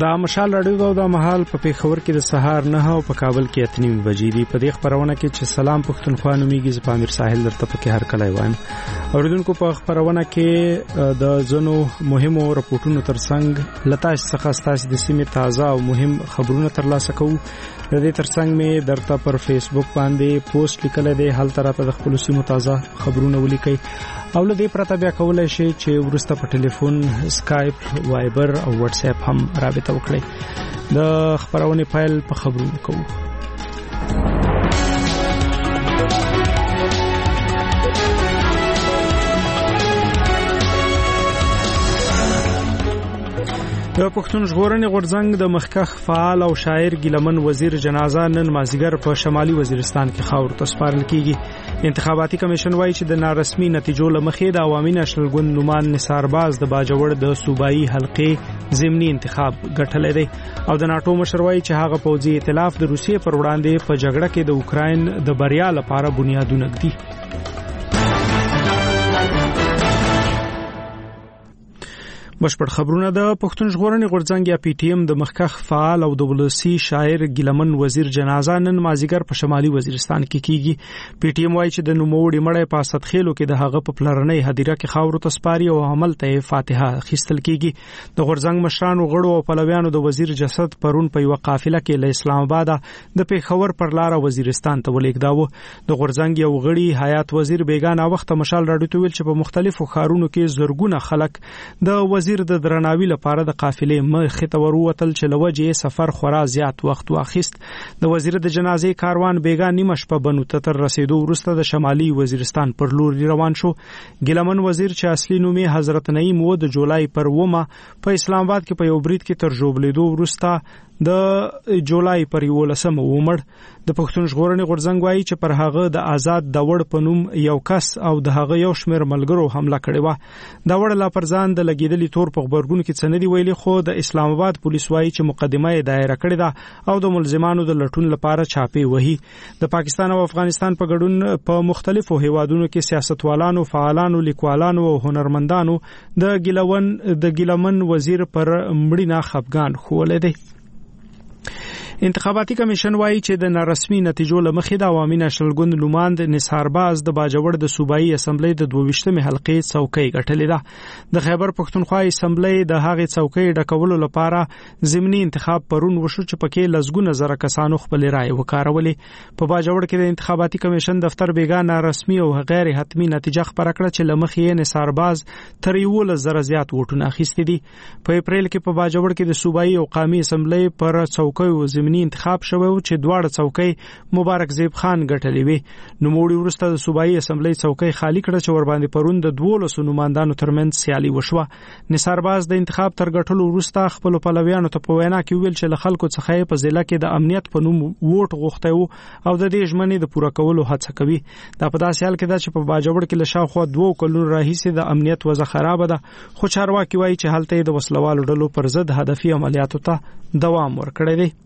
دا مشال راډیو دا مهال په پیښور کې د سهار 9 او په کابل کې 8:30 بجې دي. په دې خبرونه کې چې سلام پښتونخوا نومیږي ز پامیر ساحل درته پکې هر کله وایم. اوریدونکو په خبرونه کې د زنو مهمو راپورټونو ترڅنګ لتاش څخه ستاسو د سیمې تازه او مهم خبرونه ترلاسه کوو. د دې ترڅنګ مې درته پر فیسبوک باندې پوسټ لیکل دی، هل تراته د خپل سیمو تازه خبرونه ولیکئ او له دې پرته بیا کولای شئ چې ورسته په ټلیفون، اسکایپ، وایبر او واتس اپ هم رابطه وکړئ. د خبرونه فایل په خبرونه کوو. د پښتون ژغورنې غورځنګ د مخکښ فعال او شاعر ګیلمن وزیر جنازه نن مازیګر په شمالي وزیرستان کې خاور ته سپارل کیږي. انتخاباتي کمیشن وایي چې د نارسمي نتیجو لمخې د عوامي نېشنل ګوند نومان نثارباز د باجوړ د صوبایي حلقې ضمني انتخاب ګټلې دی او د ناتو مشر وایي چې هغه پوځي ائتلاف د روسیې پر وړاندې په جګړه کې د اوکراین د بریا لپاره بنیادونه ږدي. بشپړ خبرونه د پښتون ژغورنې غورځنګ یا پی ټی ایم د مخکښ فعال او د ولسی شاعر ګیلمن وزیر جنازه نن مازیګر په شمالي وزیرستان کې کیږي. پی ټی ایم وایي چې د نوموړي مړی په اسدخیلو کې د هغه په پلرنۍ هدیره کې خاور ته سپاري او عمل ته فاتحه اخیستل کیږي. د غورځنګ مشرانو غړو او پلویانو د وزیر جسد پرون په یو قافله کې له اسلام آباد د پیښور پر لار وزیرستان ته ولېږداوه. د غورځنګ یو غړي حیات وزیر بیگانه وخت مشال راډیو ته ویل چې په مختلفو ښارونو کې زرګونه خلک د وزیر د درناوي لپاره د قافلې مخې ته وروتل چې لوجه سفر خورا زیات وخت واخیست. د وزیر د جنازې کاروان بیګا نیمه شپه بنو ته تر رسیدو وروسته د شمالي وزیرستان پر لور روان شو. ګیلمن وزیر چې اصلي نوم یې حضرت نعیم و د جولای پر 9 په اسلام آباد کې په یو برید کې تر ژوبلیدو وروسته د جولای پر 11 ومړ. د پښتون ژغورنې غورځنګ وایي چې پر هغه د آزاد داوړ په نوم یو کس او د هغه یو شمېر ملګرو حمله کړې و. داوړ لا پر ځان د لګیدلې تور په خبرګون کې څه نه دی ویلي، خو د اسلام آباد پولیس وایي چې مقدمه یې دایره کړې ده او د ملزمانو د لټون لپاره چاپې وهي. د پاکستان او افغانستان په ګډون په مختلفو هیوادونو کې سیاستوالانو، فعالانو، لیکوالانو او هنرمندانو د ګیلمن وزیر پر مړینه خفګان ښوولی دی. انتخاباتي کمیشن وایي چې د نارسمي نتیجو لمخې د عوامي نېشنل ګوند نوماند نثارباز د باجوړ د صوبایي اسمبلی د 22مې حلقې څوکۍ ګټلې ده. د خیبر پښتونخوا اسمبلی د هغې څوکۍ ډکولو لپاره ضمني انتخاب پرون وشو چې پکې لسګونه زره کسانو خپل رائے وکارولې. په باجوړ کې د انتخاباتي کمیشن دفتر بیګا نارسمي او غیر حتمی نتیجه خبره کړه چې لمخې یې نثارباز تر 11,000 زیات ووټونه اخیستي دي. په اپریل کې په باجوړ کې د صوبایي او قومي اسمبلی پر څوکۍ انتخاب شوی چې دواړه څوکۍ مبارک زیب خان ګټلې وي. نوموړي وروسته د صوبایي اسمبلی څوکۍ خالی کړه چې ور باندې پرون د 12 نوماندانو ترمنځ سیالي وشوه. نثارباز د انتخاب تر ګټلو وروسته خپل پلویانو ته په وینا کې ویل چې له خلکو څخه په ضلع کې د امنیت په نوم ووټ غوښته وو او د دې ژمنې د پوره کولو هڅه کوي. دا په داسې حال کې ده چې په باجوړ کې له شاوخوا 2 کلونو راهیسې د امنیت وضع خراب ده، خو چارواکي وایي چې هلته د وسلوالو ډلو پر ضد هدفي عملیاتو ته دوام ورکړی دی.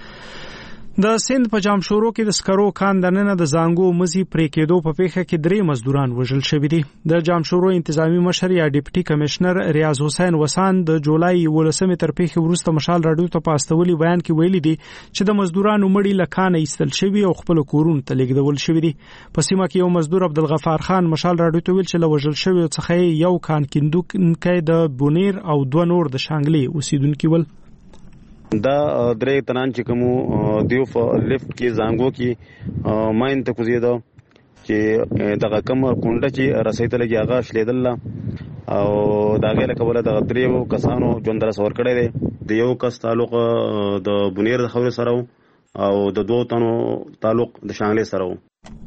د سند په جامشورو کې د سکرو کان دننه د زانګو مزي پرې کېدو په پیښه کې 3 مزدوران وژل شوي دي. د جامشورو انتظامی مشر یا ډیپټي کمشنر ریاض حسین وسان د جولای 11 تر پیښې وروسته مشال راډیو ته په استولي بیان کې ویلي دي چې د مزدورانو مړي له کانه ایستل شوي او خپل کورونو ته لیږدول شوي دي. په سیمه کې یو مزدور عبدالغفار خان مشال راډیو ته ویل چې له وژل شوي څخه یو کان کیندونکی د بونیر او 2 نور د شانګلي اوسیدونکي ول. دا درې تنان چې کوم دیو لیفت کې زانګو کې ماین ته کوزیدو چې دغه کوم کونډه چې رسیدلږي هغه شلیدل او داګه له کوله د دریو کسانو ژوند را سور کړی دی. د یو کس تعلق د بنیر د خبرو سره او د 2 تنو تعلق د شانګلې سره.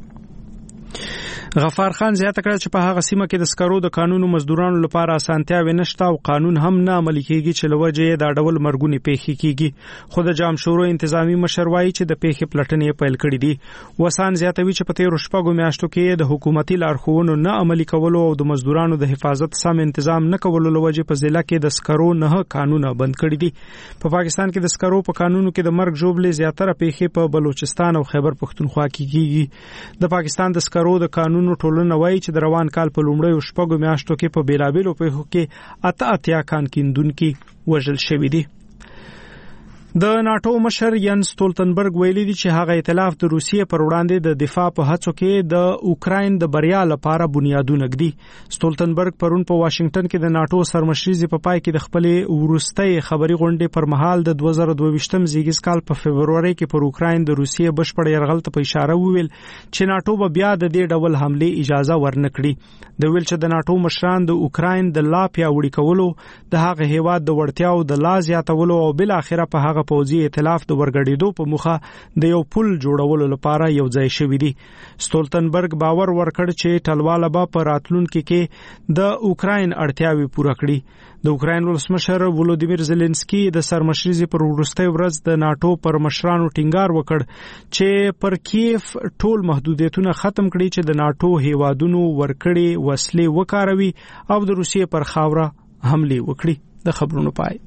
غفار خان زیاته کړه چې په هغه سیمه کې د سکرو د قانونو مزدورانو لپاره اسانتیاوې نشته او قانون هم نه عملي کیږي چې لوجه دا ډول مرګونی پیښې کیږي. خو د جامشورو انتظامی مشر وایي چې د پیښې پلټنې پیل کړې دي. وسان زیاتوي چې په 13 شپږو میاشتو کې د حکومتي لارښوونو نه عملي کولو او د مزدورانو د حفاظت سم تنظیم نه کولو لوجه په ضلع کې د سکرو نه قانونه بند کړی دي. په پاکستان کې د سکرو په قانونو کې د مرګ ژوبلې زیاتره پیښې په بلوچستان او خیبر پښتونخوا کې کیږي. د پاکستان د سکرو د قانونو ټولنه وایي چې د روان کال په لومړیو شپږو میاشتو کې په بیلابیلو پیښو کې 88 کان کیندونکي وژل شوي دي. د ناتو مشر ین ستولتنبرګ ویلي دی چې هغه ائتلاف د روسیې پر وړاندې د دفاع په هڅو کې د اوکراین د بریا لپاره بنیادونه ږدي. ستولتنبرګ پرون په واشنگټن کې د ناتو سرمشري په پای کې د خپل ورستۍ خبري غونډې پر مهال د 2022م زیږیز کال په فبرवरी کې پر اوکراین د روسیې بشپړ یرغل ته په اشاره وویل چې ناتو به بیا د دې ډول حمله اجازه ورنکړي. د ویل چې د ناتو مشران د اوکراین د لا پیاوړي کولو د هغه هیواد د وړتیاو د لا زیاتولو او بل اخره په هغه پوځي ائتلاف د ورګړېدو په مخه د یو پل جوړولو لپاره یو ځای شوی دی. ستولتنبرګ باور ورکړ چې ټلواله به په راتلونکي کې د اوکراین اړتیاوي پوره کړي. د اوکراین ولسمشر ولودیمیر زيلنسکي د سرمشري پر وروستۍ ورځ د ناتو پر مشرانو ټینګار وکړ چې پر کیف ټول محدودیتونه ختم کړي چې د ناتو هیوادونو ورکړي وسلې وکاروي او د روسیې پر خاوره حمله وکړي. د خبرونو پای.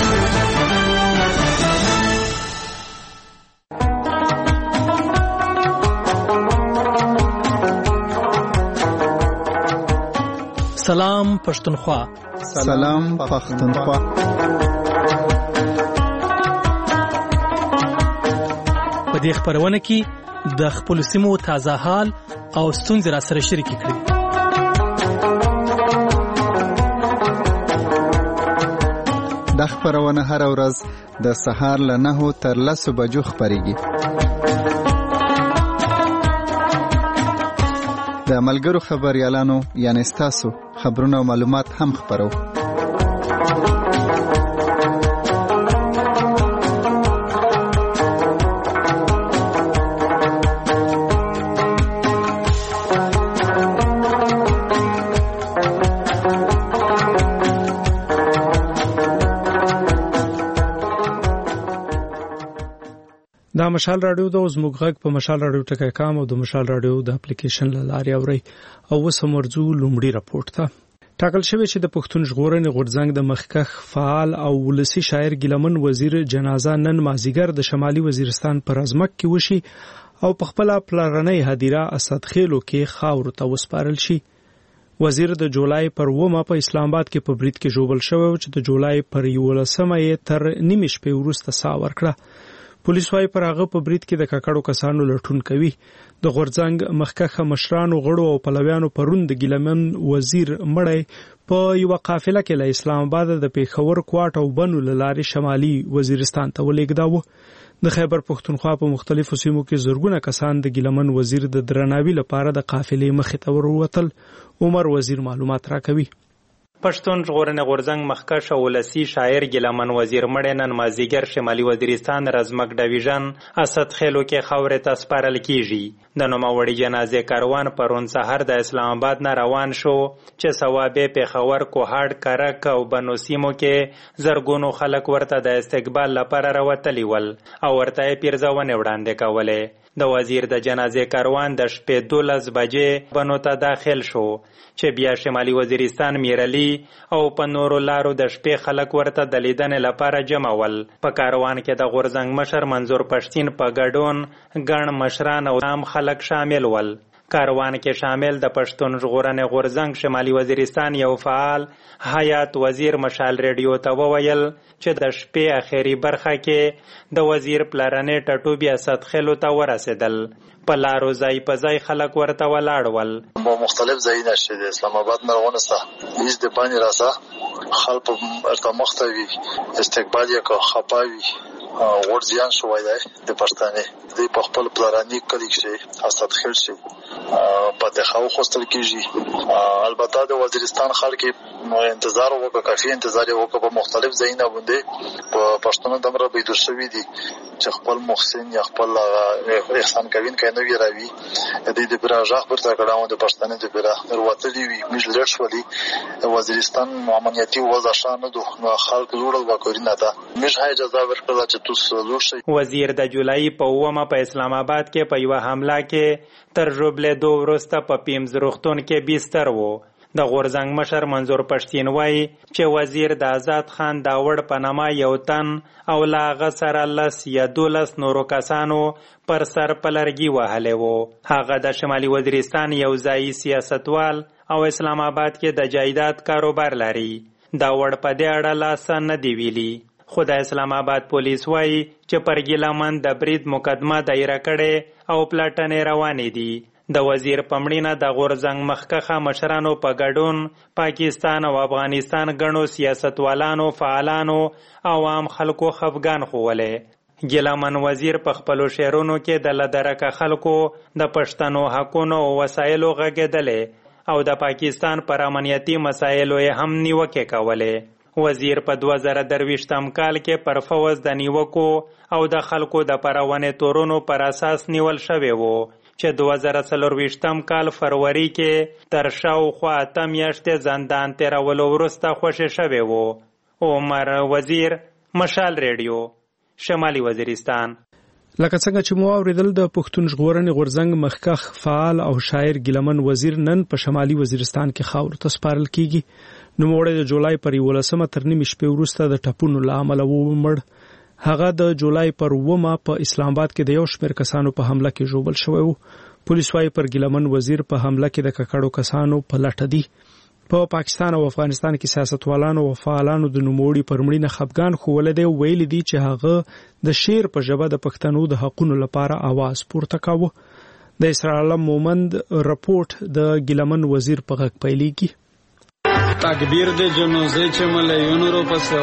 سلام پښتونخوا. سلام پښتونخوا. په دې خبرونه کې د خپل سیمو تازه حال او ستونزې را سره شریک کړئ. د خبرونه هر ورځ د سهار له 9 تر 10 بجو خبريږي. د ملګرو خبريالانو یعنی تاسو خبرونه او معلومات هم خبرو. دا مشال رادیو د زموږ غږ په مشال رادیو ټکی کام او د مشال رادیو د اپلیکیشن لارې اوري. او وسمرزو لومړی راپورټ ته ټاکل شوی چې د پښتون ژغورنې غورځنګ د مخکخ فعال او ولسی شاعر ګیلمن وزیر جنازه نن مازیګر د شمالي وزیرستان پر ازمک کې وشي او په خپل پلارنۍ هدیره اسد خېلو کې خاور ته وسپارل شي. وزیر د جولای پر 9 په اسلام آباد کې په برید کې جوړل شوی چې د جولای پر 11 تر نیمه شپې وروسته سا ورکړه. پولیس وايي پر هغه په برید کې د کاکړو کسانو لټون کوي. د غورځنګ مخکخه مشرانو غړو او پلویانو پرون د ګیلمن وزیر مړی په یو قافله کې له اسلام آباد د پیښور کوټ او بنو لارې شمالي وزیرستان ته ولېږداوه. د خیبر پښتونخوا په مختلفو سیمو کې زرګونه کسان د ګیلمن وزیر د درناوي لپاره د قافلې مخې ته وروتل. عمر وزیر معلومات راکوي. پښتون ژغورنې غورځنګ مخکښ او ولسی شاعر ګیلمن وزیر مړی نن مازیګر شمالي وزیرستان رزمک ډویژن اسد خېلو کې خاورې ته سپارل کیږي. د نوموړي جنازې کاروان پرون سحر د اسلام آباد نه روان شو چې ثوابه پیښور کوهاټ کرک او بنو سیمو کې زرګونو خلک ورته د استقبال لپاره راوتلی ول او ورته پیرزونه وړاندې کولې. د وزیر د جنازې کاروان د شپې 12 بجې بنو ته داخل شو چې بیا شمالي وزیرستان میرلی او په نورو لارو د شپې خلک ورته د لیدنې لپاره جمع ول. په کاروان کې د غورځنګ مشر منظور پښتین په ګډون ګڼ مشران او عام خلک شامل ول. کاروان کې شامل د پښتون ژغورنې غورځنګ شمالي وزیرستان یو فعال حیات وزیر مشال ریډیو ته وویل چې د شپې اخیری برخه کې د وزیر پلارنې ټټوبی اسد خېلو ته ورسېدل. په لارو ځای په ځای خلک ورته ولاړ ول. مختلف ځایونه چې د اسلام آباد نه ونسته هیڅ د باندې راسه خلک ارتمخته وي استقبال یې کو خپاوي ورځيان شوی دی د پښتنې د په خپل پلارانی کلی کې اسد خېل شي په دغه خوستل کېږي. البته د وزیرستان خلک انتظار وکړ کافي انتظار وکړ په مختلف ځایونه باندې په پښتون دمره بيدور شوی دي چې خپل محسن یا خپل احسان کوین کینو وی راوي د براجاخ پر تاګړاو د پښتنې د برا وروتلی وی مج لړ شولي وزیرستان امنیتي وضع شانه دوه خلک جوړل وکړي نه تا مش هاي اجازه ورکړه چې وزیر د جولای په 9 په اسلام آباد کې په یو حمله کې تر روبلې 2 ورسته په پیمز روغتون کې بستر وو. د غورځنګ مشر منظور پښتین وایي چې وزیر د آزاد خان داوړ په نامه یو تن او لا غسر لس یا 12 نورو کسانو پر سر پلرګي وهلې وو. هغه د شمالي وزیرستان یو ځای سیاستوال او اسلام آباد کې د جایداد کاروبار لري. داوړ په دې اړه لاس نه دی ویلي. خو د اسلام آباد پولیس وایي چې پر ګیلمن د برید مقدمه دایره کړې او پلاټنې روانې دي د وزیر پمړینه د غورزنګ مخکخه مشرانو په ګډون پاکستان او افغانستان غنو سیاستوالانو فعالانو عوام خلکو خفګان خوولې ګیلمن وزیر په خپلو شعرونو کې د لدرکه خلکو د پښتنو حقونو او وسایلو غږېدلې او د پاکستان پر امنیتي مسایلو یې هم نیوکې کولې وزیر په 2023 کال کې پر فوز د نیوکو او د خلکو د پرونې تورونو پر اساس نیول شوی وو چې 2024 کال فروری کې تر شاوخوا 8 میاشتې زندان تیرولو وروسته خوشی شوی وو عمر وزیر مشال ریډیو شمالي وزیرستان لکه څنګه چې مو اوریدل د پښتون ژغورنې غورځنګ مخکخ فعال او شاعر ګیلمن وزیر نن په شمالي وزیرستان کې خاور ته سپارل کیږي نو موړ د جولای پر 11 تر نیمه شپې وروسته د ټپونو لامل ومړ هغه د جولای پر 9 په اسلام آباد کې د یو شمېر کسانو په حمله کې ژوبل شوی وو پولیس وايي پر ګیلمن وزیر په حمله کې د ککړو کسانو په لټه دي په پاکستان او افغانستان کې سیاستوالانو او فعالانو د نوموړي پر مړینه خفګان خوول دي ویل دي چې هغه د شعر په ژبه د پښتنو د حقونو لپاره आवाज پورته کاوه د اسرائیل مومند رپورټ د ګیلمن وزیر په غږ پیلېږي تکبیر د جنازې چې ملیونو رو پسې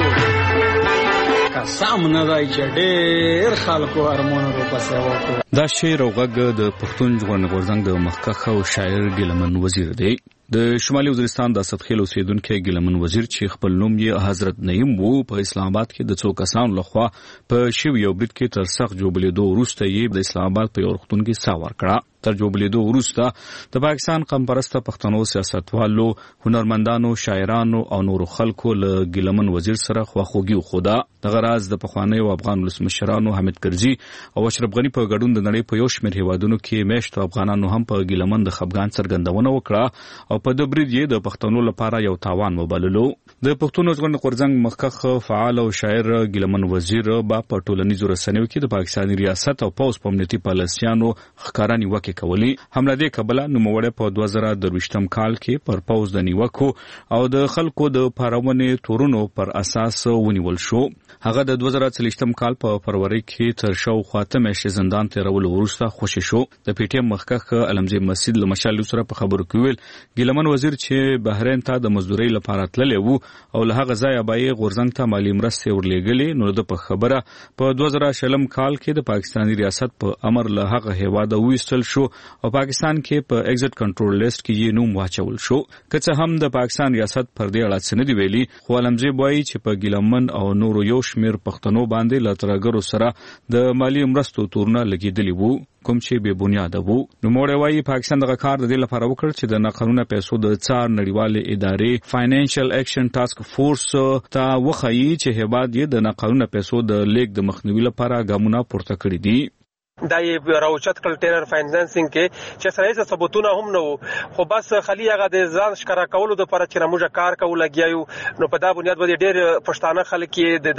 وکړو قسم نه دی چې ډېر خلکو ارمانو رو پسې وکړو دا شعر او غږ د پښتون ژغورنې غورځنګ د مخکخ او شاعر ګیلمن وزیر دی د شمالي وزیرستان د اسدخیل اوسیدونکو ګیلمن وزیر چې خپل نوم یې حضرت نعیم وو په اسلام آباد کې د څو کسانو لخوا په شوی یو برید کې تر سخت جوړېدو وروسته یې د اسلام آباد په یو روغتون کې ساه ورکړه تر جوړېدو وروسته د پاکستان قمپرسته پښتنو سیاستوالو هنرمندانو شاعرانو او نورو خلکو له ګیلمن وزیر سره خواخوږي وخوده دغه راز د پخوانیو افغان ولسمشرانو حامد کرزي او اشرف غني په ګډون د نړۍ په یو شمېر هیوادونو کې میشتو افغانانو هم په ګیلمن د خفګان څرګندونه وکړه او په د برید یې د پښتنو لپاره یو تاوان وبللو د پښتون ژغورنې غورځنګ مخکخ فعال او شاعر ګیلمن وزیر با په ټولنیزو رسنیو کې د پاکستاني ریاست او پوز په امنیتي پالیسیانو ښکارا نیوکې کولې حمله دې کبله نوموړی په 2023 کال کې پر پوز د نیوکو او د خلکو د پارونې تورونو پر اساس ونیول شو هغه د 2023 کال په فروری کې تر شاوخوا 8 میاشتې زندان تیرولو وروسته خوشی شو د پی ټی ایم مخکخ علمزی مسجد له مشال سره په خبرو کې ویل ګیلمن وزیر چې بحرین ته د مزدوري لپاره تللی وو او له هغه ځایه به غورځنګ ته مالی مرستې ورلېږلې نو د په خبره په 2020 کال کې د پاکستاني ریاست په امر له هغه هیواده وېستل شو او پاکستان کې په ایگزټ کنټرول لیست کې یې نوم واچول شو که څه هم د پاکستان ریاست پر دې اړه څه نه دی ویلي خو علمزی وایي چې په ګیلمن او نورو یو شمېر پښتنو باندې له ترهګرو سره د مالی مرستو تورونه لګېدلي وو کوم چې بې بنیاده وو نوموړی وایي پاکستان دغه کار د دې لپاره وکړ چې د ناقانونه پیسو د څار نړیوالې ادارې فاینانشل اکشن ټاسک فورس ته وښایي چې هیواد یې د ناقانونه پیسو د لیږد د مخنیوي لپاره ګامونه پورته کړي دي دا یې راوچت کړل ټیرر فاینانسینګ کې چې سره هیڅ ثبوتونه هم نه وو خو بس خلی هغه د ځان ښکارا کولو لپاره چې موږ کار کوو لګیایو نو په دا بنیاد باندې ډېر پښتانه خلک د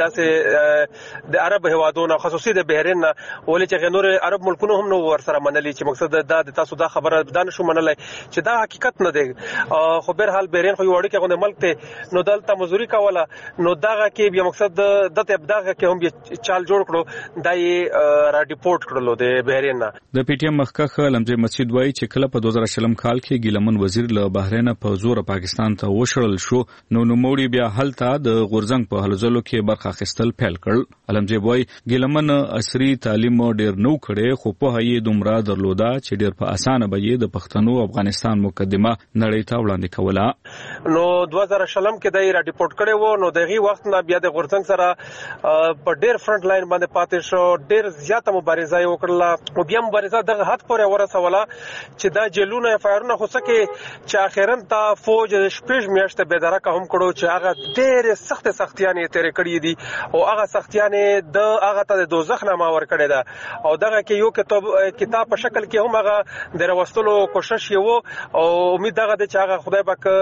داسې د عرب هوادونو خصوصي د بحرین ولې چې نور عرب ملکونو هم نو ورسره منلي چې مقصد دا د تاسو دا خبره دا نشو منلای چې دا حقیقت نه دی خو بهر حال بحرین خو یو وړ کې غونډه ملک ته نو دلته مزوري کوله نو داغه کې بیا مقصد د ابداغه کې هم چال جوړ کړو دا یې را ډیپورت کړلو د بحرین د پی ټی ایم مخکخ لمزی مسجد وایي چې کله په 2020 کال کې ګیلمن وزیر له بحرین په زور پاکستان ته وشړل شو نو نوموړي بیا هلته د غورځنګ په هلوځلو کې برخه اخیستل پیل کړل علمزی وایي ګیلمن عصري تعلیم ډیر نو کړي خو په هي دومره درلوده چې ډیر په اسانه به یې د پښتنو افغانستان مقدمه نړۍ ته وړاندې کوله نو 2020 کې دای را ډیپورت کړي وو نو دغه وخت نه بیا د غورځنګ سره په ډیر فرنٹ لاین باندې پاتې شو ډیر زیاته مبارزه وکړه او بیا مبارزه دغه حد پورې ورسوله چې دا جیلونه فایرونه خو سکه چې اخیراً ته فوج شپږ میاشتې به درکه هم کړو چې هغه ډېر سختیانې تیرې کړې دي او هغه سختیانې د هغه ته د دوزخ نامه ورکړې ده او دغه کې یو کتاب په شکل کې هم هغه د راوستلو کوشش یې وو او امید دغه د چې هغه خدای پاک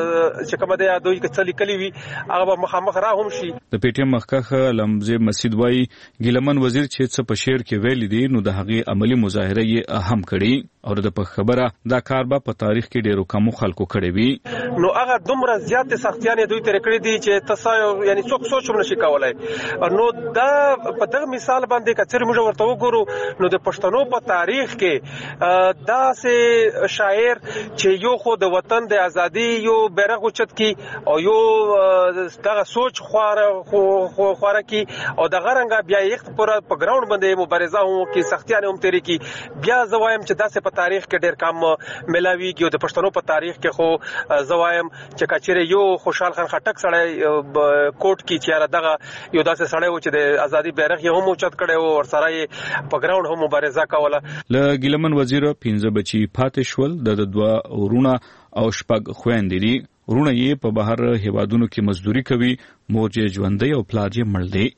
چې کومه د دوی کې څلې کلی وي هغه مخامخ را هم شي د پی ټی ایم مخکخ لمزی مسجد وایي ګیلمن وزیر چې څه په شعر کې ویل دي نو د هغې عملی مظاهره یې هم کړي او د په خبره دا کار به په تاریخ کې ډیرو کم خلکو کړی وي. نو هغه دومره زیات سختیانې دوی تر کړې دي چې تاسو یعنی څوک سوچ هم نشي کولای. نو دا په دغه مثال باندې کچېر موږ ورته وګورو نو د پښتنو په تاریخ کې دا سه شاعر چې یو خو د وطن د ازادي یو بیرغ اوچت کی او یو دغه سوچ خواره کی او د غرنګ بیا یخت پر په ګراوند باندې مبارزه هم کی سختیانې هم تیری کی. بیا زوایم چې داسې په تاریخ کې ډېر کم ملاویږي او د پښتنو په تاریخ کې خو زوایم چې کچېره یو خوشحال خان خټک سړی کوټ کې چې دغه یو داسې سړی و چې د ازادي بیرغ یې هم اوچت کړی او ورسره یې په ګراوند هم مبارزه کوله. له ګیلمن وزیر 15 بچي پاتې شول، د 2 ورونه او 6 خويندې دي. ورونه یې په بهر هیوادونو کې مزدوري کوي، مور یې ژوندۍ او پلار یې مړ دی.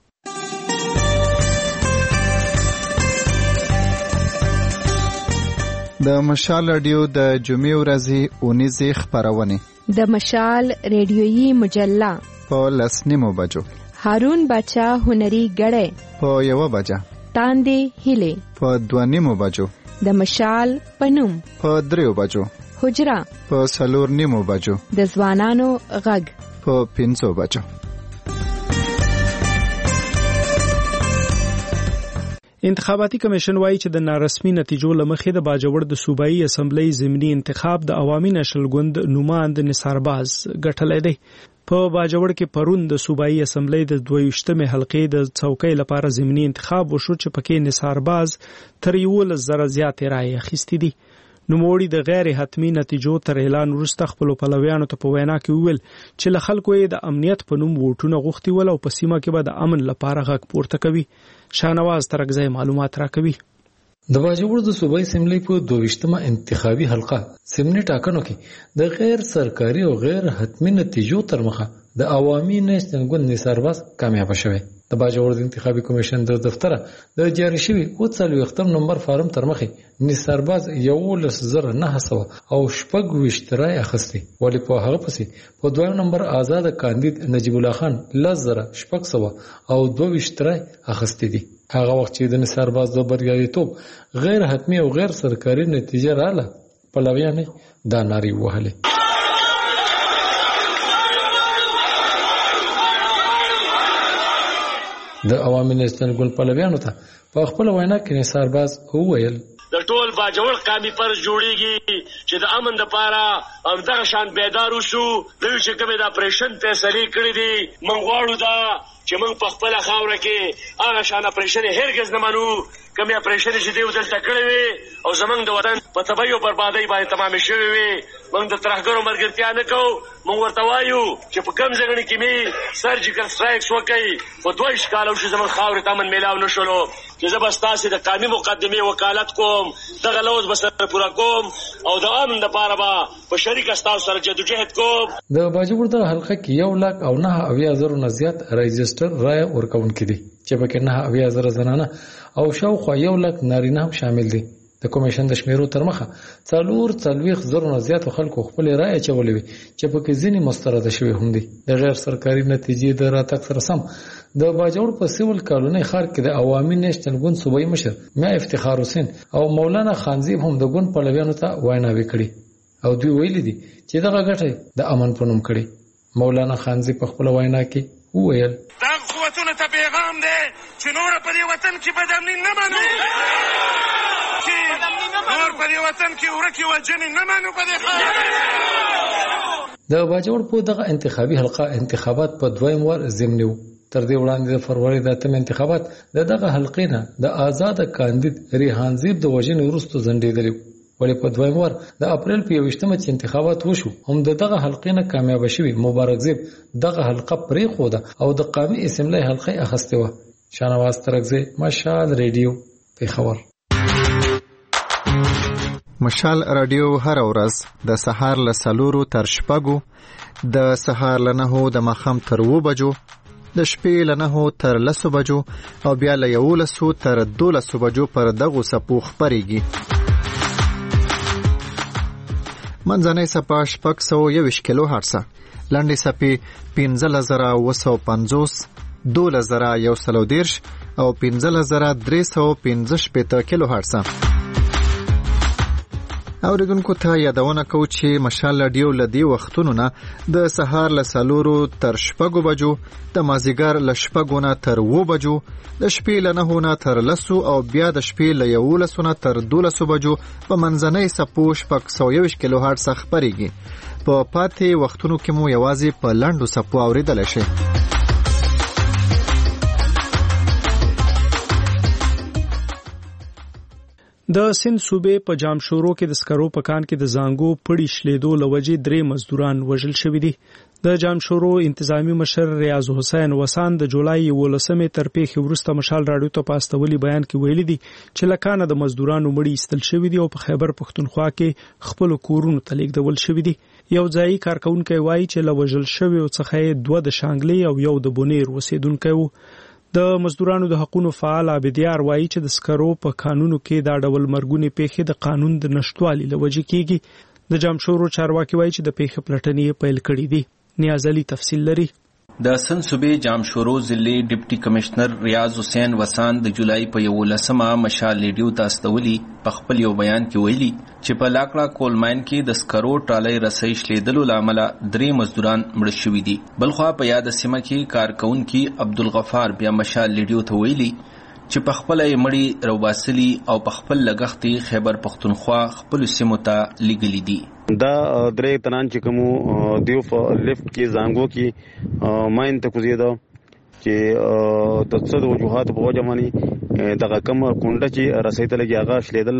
د مشال رادیو د جمعې ورځې اونیزې خبرونه د مشال ریډیویي مجله په 10:30 بجو، هارون باچا هنري غړې په 1 بجه، تاندې هیلې په 2:30 بجو، د مشال پنوم په 3 بجو، حجرا په 4:30 بجو، د ځوانانو غږ په 5 بجو. انتخاباتي کمیشن وایي چې د نارسمي نتیجو لمخې د باجوړ د صوبایي اسمبلی ضمني انتخاب د عوامي نشل ګوند نوماند نثارباز ګټلې دی. په باجوړ کې پرون د صوبایي اسمبلی د 22مې حلقې د څوکۍ لپاره ضمني انتخاب وشو چې پکې نثارباز تر 11,000 زیاتې رایې اخیستې دي. نوموړي د غیر حتمی نتیجو تر اعلان وروسته خپل پلویانو ته په وینا کې ویل چې له خلکو یې د امنیت په نوم ووټونه غوښتي ول او په سیمه کې به د امن لپاره غږ پورته کوي. شاهنواز ترکزی معلومات راکوي. د باجوړ د صوبایي اسمبلی په 22مه انتخابي حلقه ضمني ټاکنو کې د غیر سرکاري او غیر حتمی نتیجو تر مخه د عوامي نشل ګوند نثارباز کامیاب شوی. د باجوړ د انتخابي کمیشن د دفتر د جاری شوی 40 نمبر فارم تر مخه نثارباز 11,900 او 26 رای اخیستي، ولی په هغه پسې په 2 نمبر آزاد کاندید نجیب الله خان 10,600 او 22 رای اخیستي دي. هغه وخت چې د نثارباز د بریالیتوب غیر حتمی او غیر سرکاري نتیجه رااله، پلویانې دا نارې وهلې. د عوامي نشل ګوند پلویانو ته په خپل وینا کې نثارباز وویل د ټول باجوړ قامي پر جوړیږي چې د امن لپاره هم دغه شان بیدار وشو. دوی چې کومه د اپریشن فیصله کړې دي موږ غواړو دا چې موږ په خپل خاوره کې هغه شان اپریشن هرگز نه منو کومه اپریشن چې دی ودلته کړی وي او زمونږ د وطن په تباہي او بربادۍ باندې تمام شوی وي. موږ د ترهګرو مرګرتیا نه کوو. موږ ورته وایو چې په کوم ځای کې می سرجیکل سټرایکس وکړي په 22 کال او زمونږ خاورې ته امن میلاو نشولو چې زه بس تاسو د قانوني مقدمې وکالت کوم، دغه لوز به سره پورا کوم او د امن لپاره به په شریک تاسو سره جدوجہد کوم. د باجوړ د حلقه کې 1,09,000 نه زیات رجسټر رای ورکوونکي دي چې پکې 9,000 زنانه او شاوخوا 1,00,000 نارینه هم شامل دي. د کمیشن د شمیرو تر مخه 4,40,000 نه زیات خلکو خپل رائے چولې وي چې پکې ځینې مسترده شوی هم دي. د غیر سرکاري نتیجې د راتګ سره سم د باجوړ په سیول کالونی خار کې د عوامي نشل ګوند صوبایي مشر میا افتخار حسین او مولانا خانزیب هم د ګوند پلویانو ته ویناوي کړي او دوی ویلي دي چې دغه ګټه د امن په نوم کړي. مولانا خانزیب په خپل وینا کې وویل دا قوتونه ته پیغام دی چې نور په دې وطن کې بدامني نه منو، نور په دې وطن کې ورکی وجنې نه منو. په دې د باجوړ په دغه انتخابي حلقه انتخابات په 2م وار ضمني وو. تر دې وړاندې د فروری د 8 انتخابات دغه حلقې نه د آزاد کاندید ریحان زیب د وژنې وروسته ځنډېدلی، ولی په 2م وار د اپریل په 21مه چې انتخابات وشو هم دغه حلقې نه کامیاب شوی. مبارک زیب دغه حلقه پرې خوده او د قومي اسمبلی حلقې اخیسته و. شاهنواز ترکزی، مشال ریډیو، پیښور. مشال رادیو هر ورځ د سهار له 4 تر 6، د سهار له 9 د ماښام تر 2 بجو، د شپې له 9 تر 10 بجو او بیا له 11 تر 12 بجو پر دغه سپو خبريږي. منځنۍ سپا 621 کیلو هرتز، لنډې سپې 15,950، 12,130 او 15315 کیلو هرتز. اوریدونکو ته یادونه کوو چې مشال رادیو لدی وختونو نه د سهار ل 4 تر 6 بجو، د مازیګر ل 6 نه تر 9 بجو، د شپې ل 9 نه تر 10 او بیا د شپې ل 11 نه تر 12 بجو په منځنۍ سپو 120 کیلو هرتز خبريږي. په پاتې وختونو کې مو یوازې په لاندو سپو اوریدل شي. د سند صوبې په جامشورو کې د سکرو په کان کې د زانګو پړی شلیدو لوجې 3 مزدوران وژل شوي دي. د جامشورو انتظامی مشر ریاض حسین وسان د جولای 18 تر پیښې وروسته مشال راډیو ته پاستولي بیان کې ویلي دي چې لکانه د مزدورانو مړي استل شوي دي او په خیبر پښتونخوا کې خپل کورونو ته لیږدول شوي دي. یو ځایي کارکونکو وایي چې لوجل شوی او څخه 2 د شانګلي او یو د بونیر اوسیدونکو. د مزدورانو د حقوقو فعال عبدیار وایي چې د سکرو په قانونو کې دا ډول مرګونی پیښې د قانون د نشټوالي لوجې کیږي. د جامشورو چارواکي وایي چې د پیښې پلټنې پیل کړې دي. نیاز علي تفصیل لري. د سند صوبې جامشورو ضلع ډیپټي کمشنر ریاض حسین وسان د جولای په 11 مشال ریډیو ته استولي په خپل یو بیان کې ویلي چې په لاکړه کولماین کې د سکرو ټالۍ رسۍ شلیدلو لامل 3 مزدوران مړ شوي دي. بلخوا په یاد سیمه کې کارکونکي عبدالغفار بیا مشال ریډیو ته ویلي چې په خپل مړی روباسلی او په خپل لګښتي خیبر پختونخوا خپل سیمو ته لګلی دي. دا درې تنان چې کوم دیو په لیفت کې زانګو کې ماین ته کوزیدا چې د څه د وجوهات په وجه باندې دغه کوم کونډه چې رسیدل کې هغه شلیدل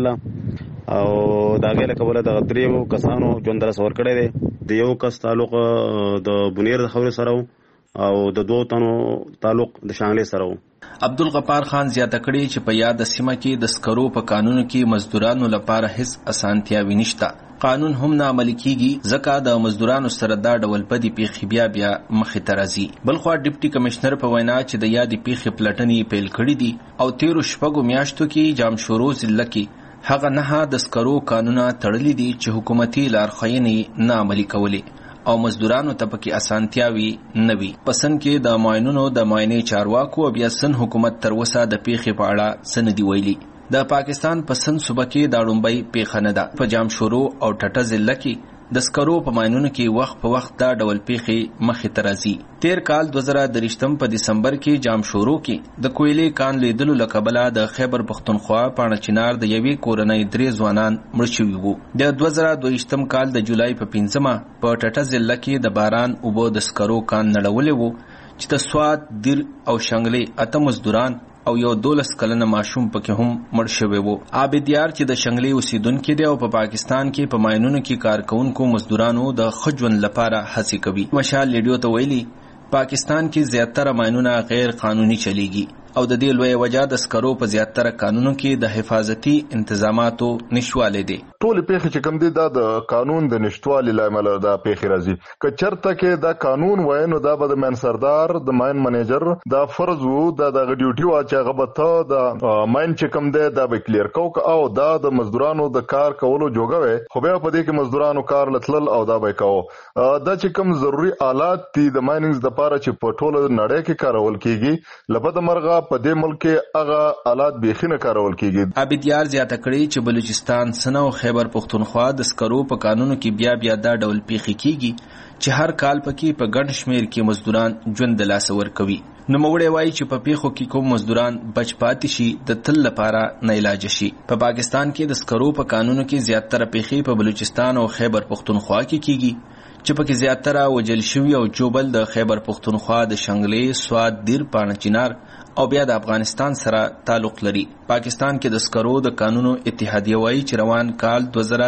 او دا غیله کوله د دریو کسانو ژوند را سور کړی دی. د یو کس تعلق د بنیر د خبرې سره او د 2 تنو تعلق د شانګلې سره. عبدالغفار خان زیاته کړي چې په یاد سیمه کې د سکرو په قانونو کې مزدورانو لپاره هیڅ اسانتیاوي نشته. قانون هم نه عملي کیږي ځکه د مزدورانو سره دا ډول بدی پیښې بیا مخې ته راځي. بلخوا ډیپټي کمشنر په وینا چې د یادې پیښې پلټنې پیل کړې دي او 13 میاشتو کې جامشورو ضلع کې هغه نه د سکرو قانونه تړلې دي چې حکومتي لارښوونې نه عملي کولې او مزدورانو ته پکې اسانتیاوي نوي. پسند کې د معاینونو د معاینې چارواکو او بیا سن حکومت تر وسه د پیښې په اړه سندي ویلي. د پاکستان پسند صوبه کې دا لومبۍ پیښه نه ده. په جامشورو او ټټه ضلع کې د سکرو په معاینونو کې وخت په وخت دا ډول پیښې مخې ته راځي. تیر کال 2023 په دسمبر کې جامشورو کې د کویلې کان لیدلو لکبله د خیبر پختونخوا پاڼه چنار د یوې کورنۍ 3 ځوانان مړ شوي وو. د 2022 کال د جولای په 15 په ټټه ضلع کې د باران اوبو د سکرو کان نړولې وو چې د سواد دیر او شنګلې 8 مزدوران او یو 12 کلنه ماشوم پکې هم مړ شوی وو. عابدیار چې د شنګلې اوسیدونکو دی او په پاکستان کې په ماینونو کې کارکونکو مزدورانو د خجون لپاره هڅه کوي. مشال ریډیو ته ویلي پاکستان کې زیاتره ماینونه غیر قانوني چلیږي او د دې لوی وجہ د سکرو په زیاتره قانونو کې د حفاظتي انتظاماتو نشواله دي. ټول پیښې چې کوم دي دا د قانون د نشټوالي لامل دا پیښې راځي. که چرته کې دا قانون وای نو دا به د ماین سردار د ماین منیجر دا فرض وو دا د ډیوټي وا چې هغه به ته د ماین چې کوم دی دا به کلیر کو او دا د مزدورانو د کار کولو جوګوي خو بیا په دې کې مزدورانو کار لتل او دا به کوو. دا چې کوم ضروری آلات دي د مایننګز د لپاره چې په ټوله نړۍ کې کارول کیږي لپاره مرغه په دې ملک کې هغه آلات بيخینه کارول کیږي. عبدیار زیاته کړي چې بلوچستان سن او خیبر پختونخوا د سکرو په قانونو کې بیا دا ډول پیښې کیږي چې هر کال پکې په ګڼ شمیر کې مزدوران ژوند د لاس ور کوي. نو موږ وایي چې په پیښو کې کوم مزدوران بچ پاتې شي د تل لپاره نه علاج شي. په پاکستان کې د سکرو په قانونو کې زیاتره پیښې په بلوچستان او خیبر پختونخوا کې کیږي چې پکې زیاتره وجل شوی او جوبل د خیبر پختونخوا د شنګلې سواد دیر پاڼه چنار او بیا د افغانستان سره تعلق لري. پاکستان کې د سکرو د قانونو اتحادیه وایي چې روان کال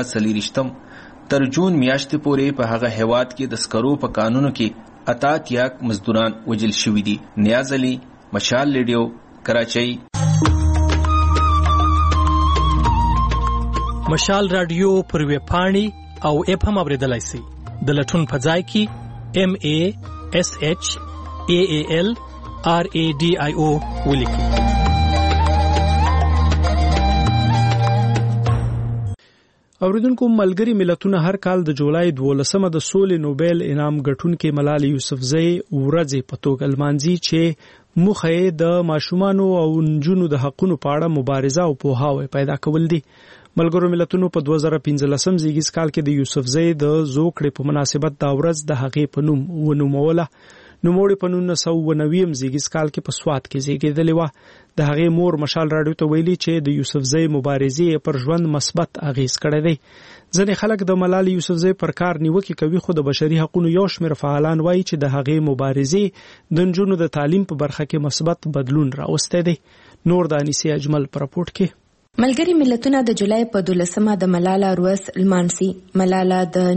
2023 تر جون میاشتې پورې په هغه هیواد کې د سکرو په قانونو کې 88 مزدوران وجل شوي دي. نیاز علي، مشال ریډیو، کراچۍ. مشال رادیو پر ویب پاڼې او اپ هم اوریدلای شئ. د لټون په ځای کې MASHAALRADIO ولیکئ. اوریدونکو ملګری ملتونه هر کال د جولای 12 د سولې نوبل انعام ګټونکې ملالۍ یوسفزۍ ورځ په توګه لمانځي چې موخه د ماشومانو او نجونو د حقوقو په اړه مبارزه او پوهاوی پیدا کول دي. ملګرو ملتونو په 2015 زیږیز کال کې د یوسفزۍ د زوکړې په مناسبت دا ورځ د هغې په نوم ونوموله. نوموړې په 1990 زیږیز کال کې په سوات کې زیږېدلې وه. د هغې مور مشال راډیو ته ویلي چې د یوسفزۍ مبارزې پر ژوند مثبت اغیز کړی دی. ځینې خلک د ملالۍ یوسفزۍ پر کار نیوکې کوي، خو د بشري حقوقو یو شمېر فعالان وایي چې د هغې مبارزې د نجونو د تعلیم په برخه کې مثبت بدلون راوستی دی. نور د انیسې اجمل په راپورټ کې. ملګری ملتونه د جولای په 12مه د ملاله ورځ لمانځي. ملاله د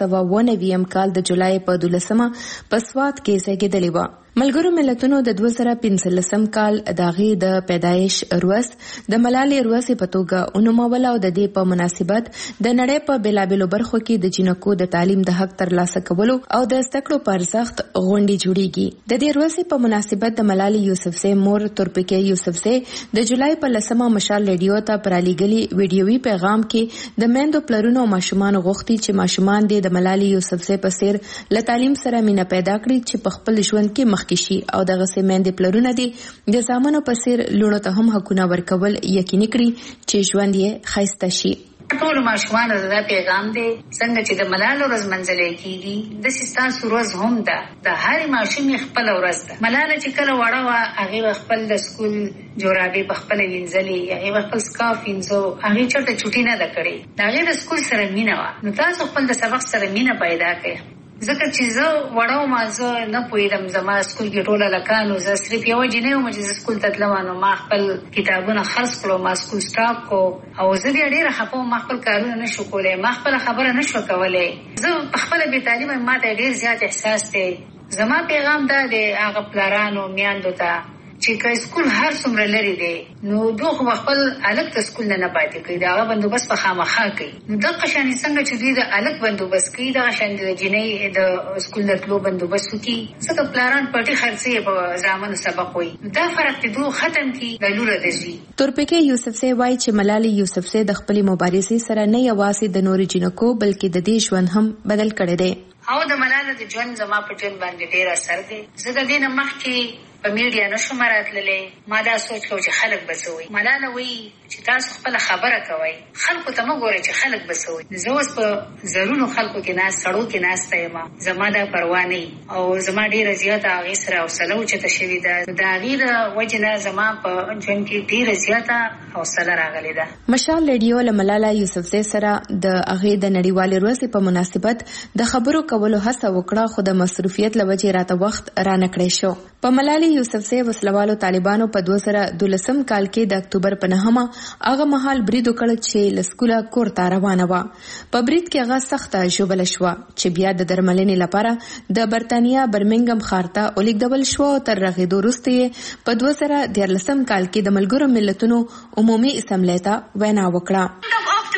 1990 کال د جولای په 12مه په سوات کې زیږېدلې وه. ملګرو ملتونو د 2015 کال د هغې د پیدایش ورځ د ملالې ورځ په توګه ونوموله او د دې په مناسبت د نړۍ په بېلابېلو برخو کې د جنکو د تعلیم د حق ترلاسه کولو او د زده کړو په ارزښت غونډې جوړیږي. د دې ورځې په مناسبت د ملالې یوسفزۍ مور تورپیکۍ یوسفزۍ د جولای په 10مه مشال ریډیو ته پر علیګلي ویډیوي پیغام کې د میندو پلرونو او ماشومانو غوښتي چې ماشومان د ملالې یوسفزۍ په څیر له تعلیم سره مینه پیدا کړي چې په خپل ژوند کې شي او دغه سیمندې پلرونه دي د زامنو په څیر لونو ته هم حقونه ورکول یقیني کړي چې ژوند یې ښایسته شي. ټول ماشومان دا پیغام دی څنګه چې د ملالۍ ورځ منځلې کیږي د ستاسو ورځ هم ده. د هر ماشوم خپل ورځ ده. ملالۍ چې کله وړه وه هغه خپل د سکول جورابې په خپل وینځلې، هغه خپل سکارف وینځو، هغه چرته چټي نه ده کړې. د هغه د سکول سره مینه وه. نو تاسو خپل د سبق سره مینه پیدا کړئ. ځکه چې زه وړه وم، زه نه پوهېدم زما سکول کې ټول هلکانو، زه صرف یوه جینۍ وم چې زه سکول ته تلم. نو ما خپل کتابونه خرڅ کړو، ما سکول سټاپ کړو او زه بیا ډېره خفه وم. ما خپل کارونه نه شو کولی، ما خپله خبره نه شوه کولی. زه په خپله بې تعلیمه ما ته ډېر زیات احساس دی. زما پیغام دا دی هغه پلارانو میاندو ته چې که سکول هر څومره لري دی نو دوی خو خپل هلک ته سکول نه پاتې کوي، د هغه بندوبست په خامخا کوي. نو دغه شانې څنګه چې دوی د هلک بندوبست کوي دغه شان د جینۍ د سکول د تلو بندوبست وکړي. ځکه پلاران پټې خرڅې په زامنو سبق وایي. دا فرق چې دوی ختم کړي د لوره د زوی. تورپیکۍ یوسفزۍ وایي چې ملالۍ یوسفزۍ د خپلې مبارزې سره نه یوازې د نورو جنکو بلکې د دې ژوند هم بدل کړی دی. او د ملالۍ د ژوند زما په ژوند باندې ډېر اثر دی. زه د دې نه مخکې په میډیا نشم راتللی. ما دا سوچ کوم چې خلک به څه وایي. ملاله وایي چې تاسو خپله خبره کوئ، خلکو ته مه ګورئ چې خلک به څه وایي. زه اوس په زرونو خلکو کې ناست سړو کې ناسته یم، زما دا پروا نه وي او زما ډېره زیاته هغې سره حوصله اوچته شوې ده. د هغې د وجې نه زما په ژوند کې ډېره زیاته حوصله راغلې ده. مشال ریډیو له ملاله یوسفزۍ سره د هغې د نړیوالې ورځې په مناسبت د خبرو کولو هڅه وکړه، خو د مصروفیت له وجې راته وخت رانکړی شو. په ملالۍ یوسفزۍ وسلوالو طالبانو په 2012 کال کې د اکتوبر په 9مه هغه مهال برید وکړ چې له سکوله کور ته روانه وه. په برید کې هغه سخته ژوبله شوه چې بیا د درملنې لپاره د برتانیا برمنګم ښار ته ولېږدول شوه او تر رغېدو وروسته یې په 2013 کال کې د ملګرو ملتونو عمومي اسمبلۍ ته وینا وکړه.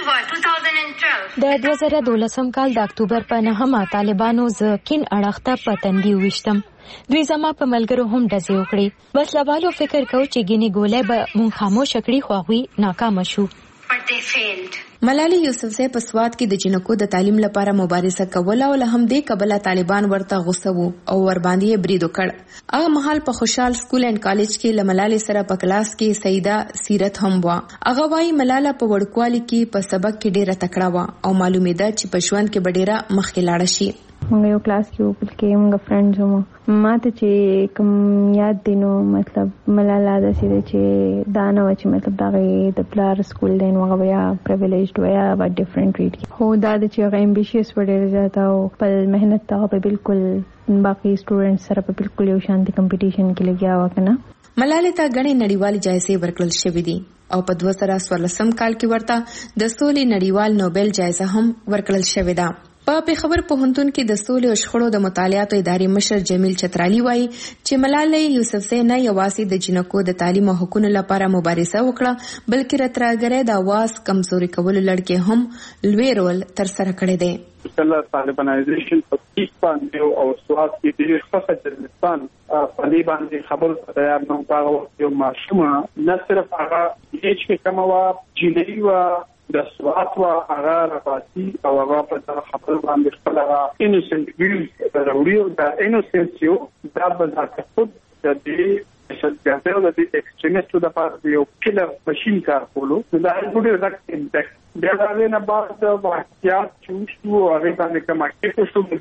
د 2012 کال د اکتوبر په 9مه طالبانو زه کین اړخ ته په تندي وویشتم. دوی زما په ملګرو هم ډزې وکړې. وسلوالو فکر کو چې ګینې ګولۍ به مونږ خاموشه کړي، خو هغوی ناکامه شو. ملالۍ یوسفزۍ په سوات کې د جنکو د تعلیم لپاره مبارزه کوله او له همدې کبله طالبان ورته غوسه وو او ورباندې یې برید وکړ. هغه مهال په خوشحال سکول اینډ کالج کې له ملالۍ سره په کلاس کې سیده سیرت هم وه. هغه وایي ملاله په وړوکوالي کې په سبق کې ډېره تکړه وه او معلومېده چې په ژوند کې به ډېره مخکې لاړه شي. موږ یو کلاس کې وو بلکې موږ فرینډز وو. ما ته چې کوم یاد دی نو مطلب ملاله داسې دی چې دا نه وه چې مطلب د هغې د پلار سکول دی نو هغه به یا پریویلیجډ وه یا به ډفرنټ ریډ کړي. خو دا ده چې هغه امبیشیس وه ډېر زیاته او خپل محنت ته هغه په بالکل باقي سټوډنټس سره په بالکل یو شانتي کمپټیشن کې لګیا وه که نه. ملالۍ ته ګڼې نړیوالې جایزې ورکړل شوې دي او په 2014 کال کې ورته د سولې نړیوال نوبل جایزه هم ورکړل شوې ده. په پېښور پوهنتون کې د سولې او شخړو د مطالعاتو ادارې مشر جمیل چترالي وایي چې ملالۍ یوسفزۍ نه یوازې د جنکو د تعلیم او حقوقو لپاره مبارزه وکړه بلکې د ترهګرۍ د اواز کمزوري کولو لړ کې هم لوی رول ترسره کړی دی. کله طالبانایزیشن په تیس باندې او سواد کې ډېر ښه جرمستان په دې باندې خبرو ته تیار نه و. هغه وخت یو ماشومه نه صرف هغه ایج کې کمه وه، جینۍ وه، د سوات وه، هغه رپاسي او هغه په دغه خبرو باندې خپل انوسنټ ویوز راوړي او دا انوسنس یو دا به ذات خود د دې دهشتګردۍ او د ایکستریمیستو د پاره یو کلر ماشين کار کولو دا ډېر ډېر امپیکټ بیا دا نه بعد واقعیت چې هغه باندې کومه کې څه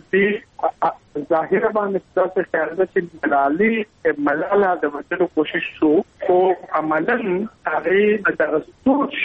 دي ظاهر باندې تاسو ښکارا چې ملاله د وټلو کوشش شو او عملاً هغه د سوچ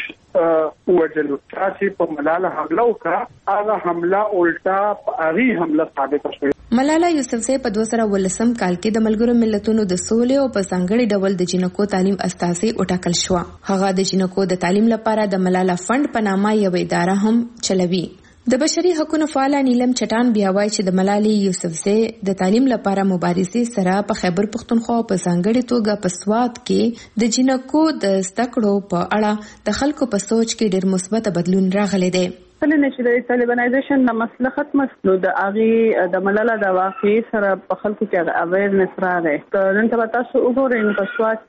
وجلو چې په ملاله حمله وکړه هغه حمله الټا هغه حمله ثابت شوه. ملاله یوسفزۍ په 2018 کال کې د ملګرو ملتونو د سولې او په ځانګړي ډول د جنکو تعلیم استاذي وټاکل شو. هغه د جنکو د تعلیم لپاره د ملاله فند په نامه یو اداره هم چلوي. د بشري حقوقو فعال نیلم چټان بیا وایي چې د ملالۍ یوسفزۍ د تعلیم لپاره مبارزې سره په خیبر پښتونخوا په ځانګړي توګه په سواد کې د جنکو د زده کړو په اړه د خلکو په سوچ کې ډېر مثبت بدلون راغلی دی. کله چې د طالبانایزیشن د مسله ختم شو د اغه د ملاله د واقع سره په خلکو کې اویرنس راغی. نن سبا تاسو وګورئ په سواد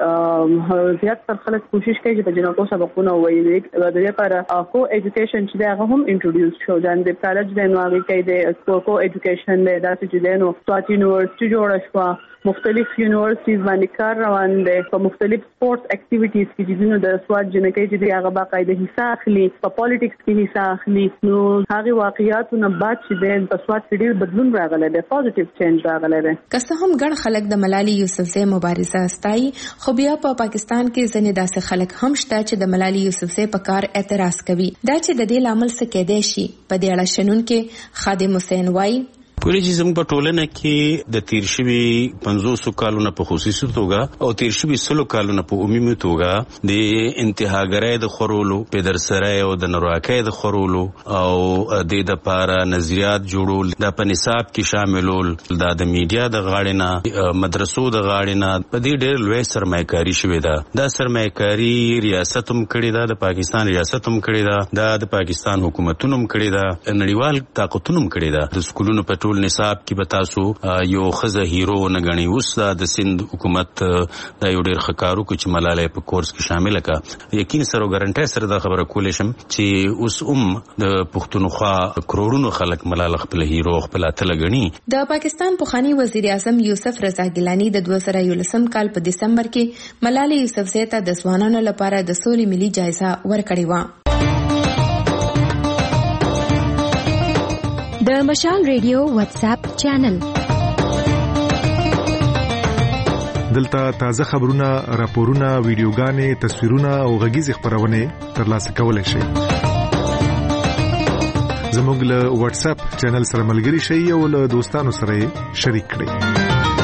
کې زیات تر خلک کوشش کوي چې د جنکو سبقونه وایي د دې لپاره کو ایجوکیشن چې هغه هم انټروډیوس شو د کالج د نوغي کې د کو ایجوکیشن د داسې چې د نو سواد یونیورسيټي جوړ شو. مختلف یونیورسيټیز باندې کار روان دي په مختلف سپورتس اکټیویټیز کې چې د سواد جنکې چې هغه باقاعده حصہ اخلي په پالیټکس کې حصہ اخلي. نو هغه واقعیاتونه بعد چې د سواد کې ډېر بدلون راغلی دی، پوزټیو چینج راغلی دی. که څه هم ګڼ خلک د ملالۍ یوسفزۍ مبارزه ستایي، خو بیا په پاکستان کې ځینې داسې خلک هم شته چې د ملالۍ یوسفزۍ په کار اعتراض کوي. دا چې د دې لامل څه کېدای شي په دې اړه شنونکي خادم حسین وایي پوری چې زموږ په ټولنه کې د تیر شوي 500 کالونو په خصوصي توګه او تیر شوي 100 کالونو په عمومي توګه د انتهاګرۍ د خورولو، پدرسرۍ او د نرواکۍ د خورولو او د لپاره نظریات جوړول، د په نصاب کې شاملول، د میډیا د غاړې نه، مدرسو د غاړې نه، په دې ډېر لوی سرمایه‌کاري شوې ده. دا سرمایه‌کاري ریاست هم کړې ده، د پاکستان ریاست هم کړې ده، د پاکستان حکومتونو هم کړې ده، نړیوال طاقتونو هم کړې ده. د سکولونو په ټول نصاب کې به تاسو یو خزه هیرو نه غني. اوس د سند حکومت د یو ډېر خکارو چې ملاله په کورس کې شامل کا یقین سره ګارانټي سره د خبره کولې شم چې اوس د پښتونخوا کروڑونو خلک ملاله خپل هیرو خپل اتل غني. د پاکستان پخوانی وزیر اعظم یوسف رضا ګیلانی د 2011 کال په دسمبر کې ملاله یوسفزۍ ته د ځوانانو لپاره د سولې ملي جایزه ورکړې و. د مشال ریډیو واتس اپ چینل دلته تازه خبرونه، راپورونه، ویډیوګانې، تصویرونه او غږیز خبرونه ترلاسه کولای شئ. زموږ له واتس اپ چینل سره ملګري شئ او له دوستانو سره شریک کړئ.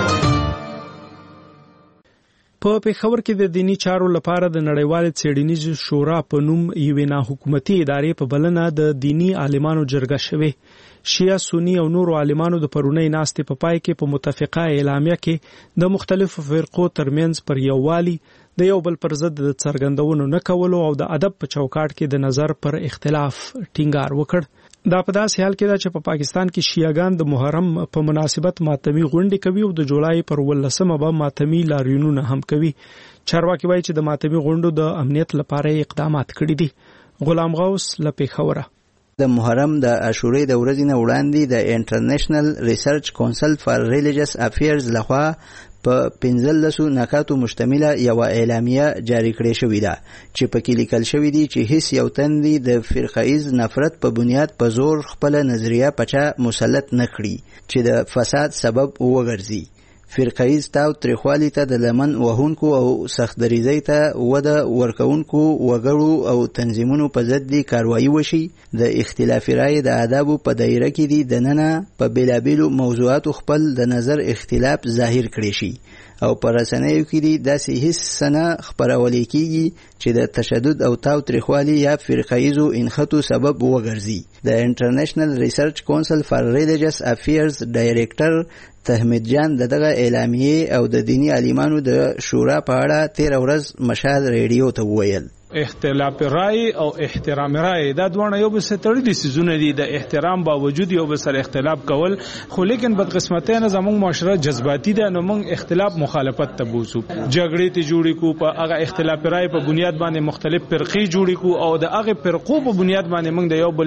په پیښور کې د دینی چارو لپاره د نړیوال څېړنیز شورا په نوم یوې ناحکومتي ادارې په بلنه د دینی عالمانو جرګه شوه. شیعه، سنی او نورو عالمانو د پرونی ناستې په پای کې په متفقه اعلامیه کې د مختلفو فرقو ترمنځ پر یووالي، د یو بل پر ضد د څرګندونو نه کولو او د ادب په چوکاټ کې د نظر پر اختلاف ټینګار وکړ. دا په داسې حال کې ده چې په پاکستان کې شیعاګان د محرم په مناسبت ماتمي غونډې کوي او د جولای پر 18 به ماتمي لاریونونه هم کوي. چارواکي وایي چې د ماتمي غونډو د امنیت لپاره اقدامات کړي دي. غلام غوث له پیښوره. د محرم د عاشورې د ورځې نه وړاندې د انټرنیشنل ریسرچ کونسل فار ریلیجیس افیرز لخوا په 15 نکاتو مشتمله یو اعلامیه جاری کړې شوې ده چې پکې لیکل شوی دی چې هیڅ یو تن د فرقایز نفرت په بنیاد په زور خپل نظریه پچا مسلط نه کړي چې د فساد سبب وګرځي. فرقایز تاو تریخوالی ته د لمن وهونکو او سختدریزۍ ته وده ورکوونکو وګړو او تنظیمونو په ضد دی کاروایی وشي. د اختلافي رایې د آدابو په دایره کې دی دننه په بیلابیلو موضوعاتو خپل د نظر اختلاف ظاهر کړي شي او پر رسنیو کې دی داسې هیڅ سنه خبرولې کیږي چې د تشدد او تاو تریخوالی یا فرقایزو انخطو سبب وګرځي. د انټرنیشنل ریسرچ کونسل فار ریلیجیس افیرز ډایریکټر تحمید جان دغه اعلامیه او د دینی عالمانو د شورا په اړه 13 ورځ مشال ریډیو ته وویل. اختلاف رائے او احترام رائے دا دوه یو بل سره تړلي سيزونه دي. د احترام باوجود یو بل سره اختلاف کول، خو لیکن بدقسمتانه زموږ معاشره جذباتي ده، نو موږ اختلاف مخالفت ته بوزو، جګړې ته جوړې کو، په هغه اختلاف رائے په بنیاد باندې مختلف فرقې جوړې کو او د هغه فرقو په بنیاد باندې موږ د یو بل نبیا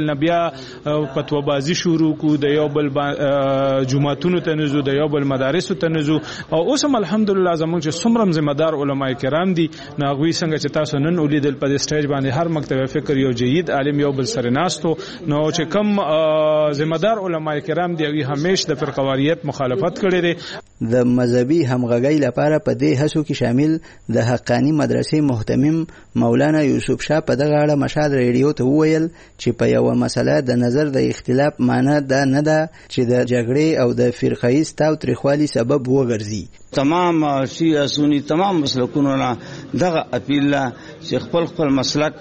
فتوابازي شروع کو د یو بل جمعتونو ته نزو د یو بل مدارسو ته نزو او اوس هم الحمدلله زموږ چې څومره ذمہ دار علما کرام دي ناغوي څنګه چې تاسو نن ولیدل په سټیج باندې هر مکتب فکر یو جید عالم یو بل سره ناستو نو چې کم ذمہ دار علما کرام دی همیش د فرقواریت مخالفت کړي دي. د مذهبي همغږۍ لپاره په دې هڅو کې شامل د حقانی مدرسې محتمم مولانا یوسف شاه په دغه اړه مشهد ریډیو ته وویل چې په یو مسله د نظر د اختلاف معنی دا نه ده چې د جګړې او د فرقه‌ایز تاوتریخوالي سبب وګرځي. تمام شیعه سنی تمام مسلکونو نه دغه اپیل چې خپل مسلک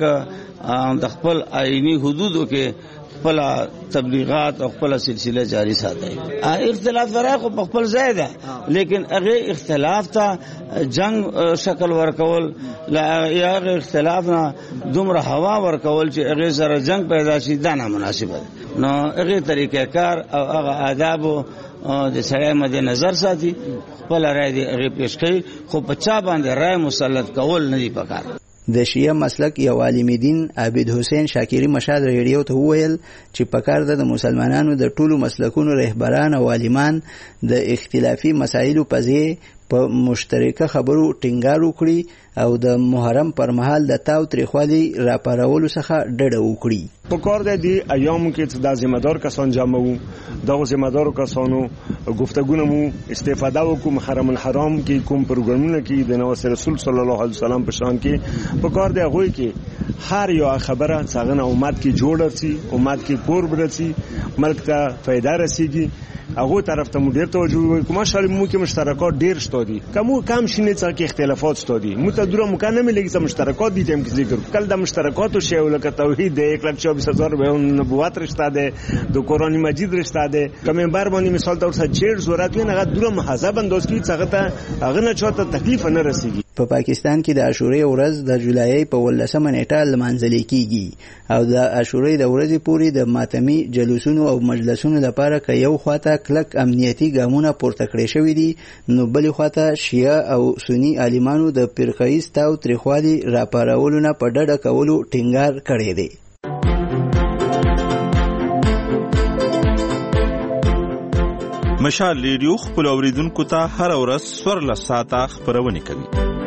د خپل آئینی حدودو کې خپل تبلیغات او خپل سلسله جاری ساتي. اختلاف راغو په خپل ځای ده لیکن هغه اختلاف ته جنگ شکل ورکول یا اختلاف نه دومره هوا ورکول چې هغه سره جنگ پیدا شي دا نه مناسبه ده. نو هغه طریقې کار او هغه آداب د سړی مد نظر ساتي خپل رائے دی هغه پیش کوي خو په چا باندې رائے مسلط کول نه دی پکار. د شیعه مسلک یو عالم دین عابد حسین شاکری مشهد ریډیو ته وویل چې پکار د مسلمانانو د ټولو مسلکونو رهبران او عالمان د اختلافي مسایلو په ځای په مشترکه خبرو ټینګار وکړي او د محرم پر مهال د تاوتریخوالي راپارولو څخه ډډه وکړي. پکار دی ایام کې د ذمہدار کسان جمع وو دغه ذمہدارو کسانو گفتگو مو استفاده وکړو محرم الحرام کې کوم پروګرامونه کې د نبی رسول صلی الله علیه وسلم په شان کې پکار دی هغه کې هر یو خبره څنګه امت کې جوړ شي امت کې پور برسي ملک ته فائدہ رسیږي هغه طرف ته مدیر توجه کوم ماشاءالله مو کې مشترکات ډیر شته دي کم شینه څخه کې اختلافات شته دي متدوره مکانه ملګری چې مشترکات دي تم کې ذکر کله د مشترکاتو شی ولکه توحید 1,24,000 به نبوت رشتہ ده د قرآن مجید رشتہ ده کوم بار باندې مثال تور څه چیر ضرورت نه هغه دوره محاسبه انداز کی څنګه ته هغه نه چاته تکلیف نه رسیږي. په پاکستان کې د عاشورې ورځ د جولای په 18 نیټه لمانځل کیږي او د عاشورې د ورځې پورې د ماتمي جلوسونو او مجلسونو لپاره که یو خواته کلک امنیتي ګامونه پورته کړی شوی دي نو بل خواته شیعه او سنی عالمانو د فرقه‌ایز تاوتریخوالي راپارولو نه په ډډه کولو ټینګار کړی دی. مشال ریډیو خپل اوریدونکو ته هر ورځ سوړ ساعته خبرونه کوي.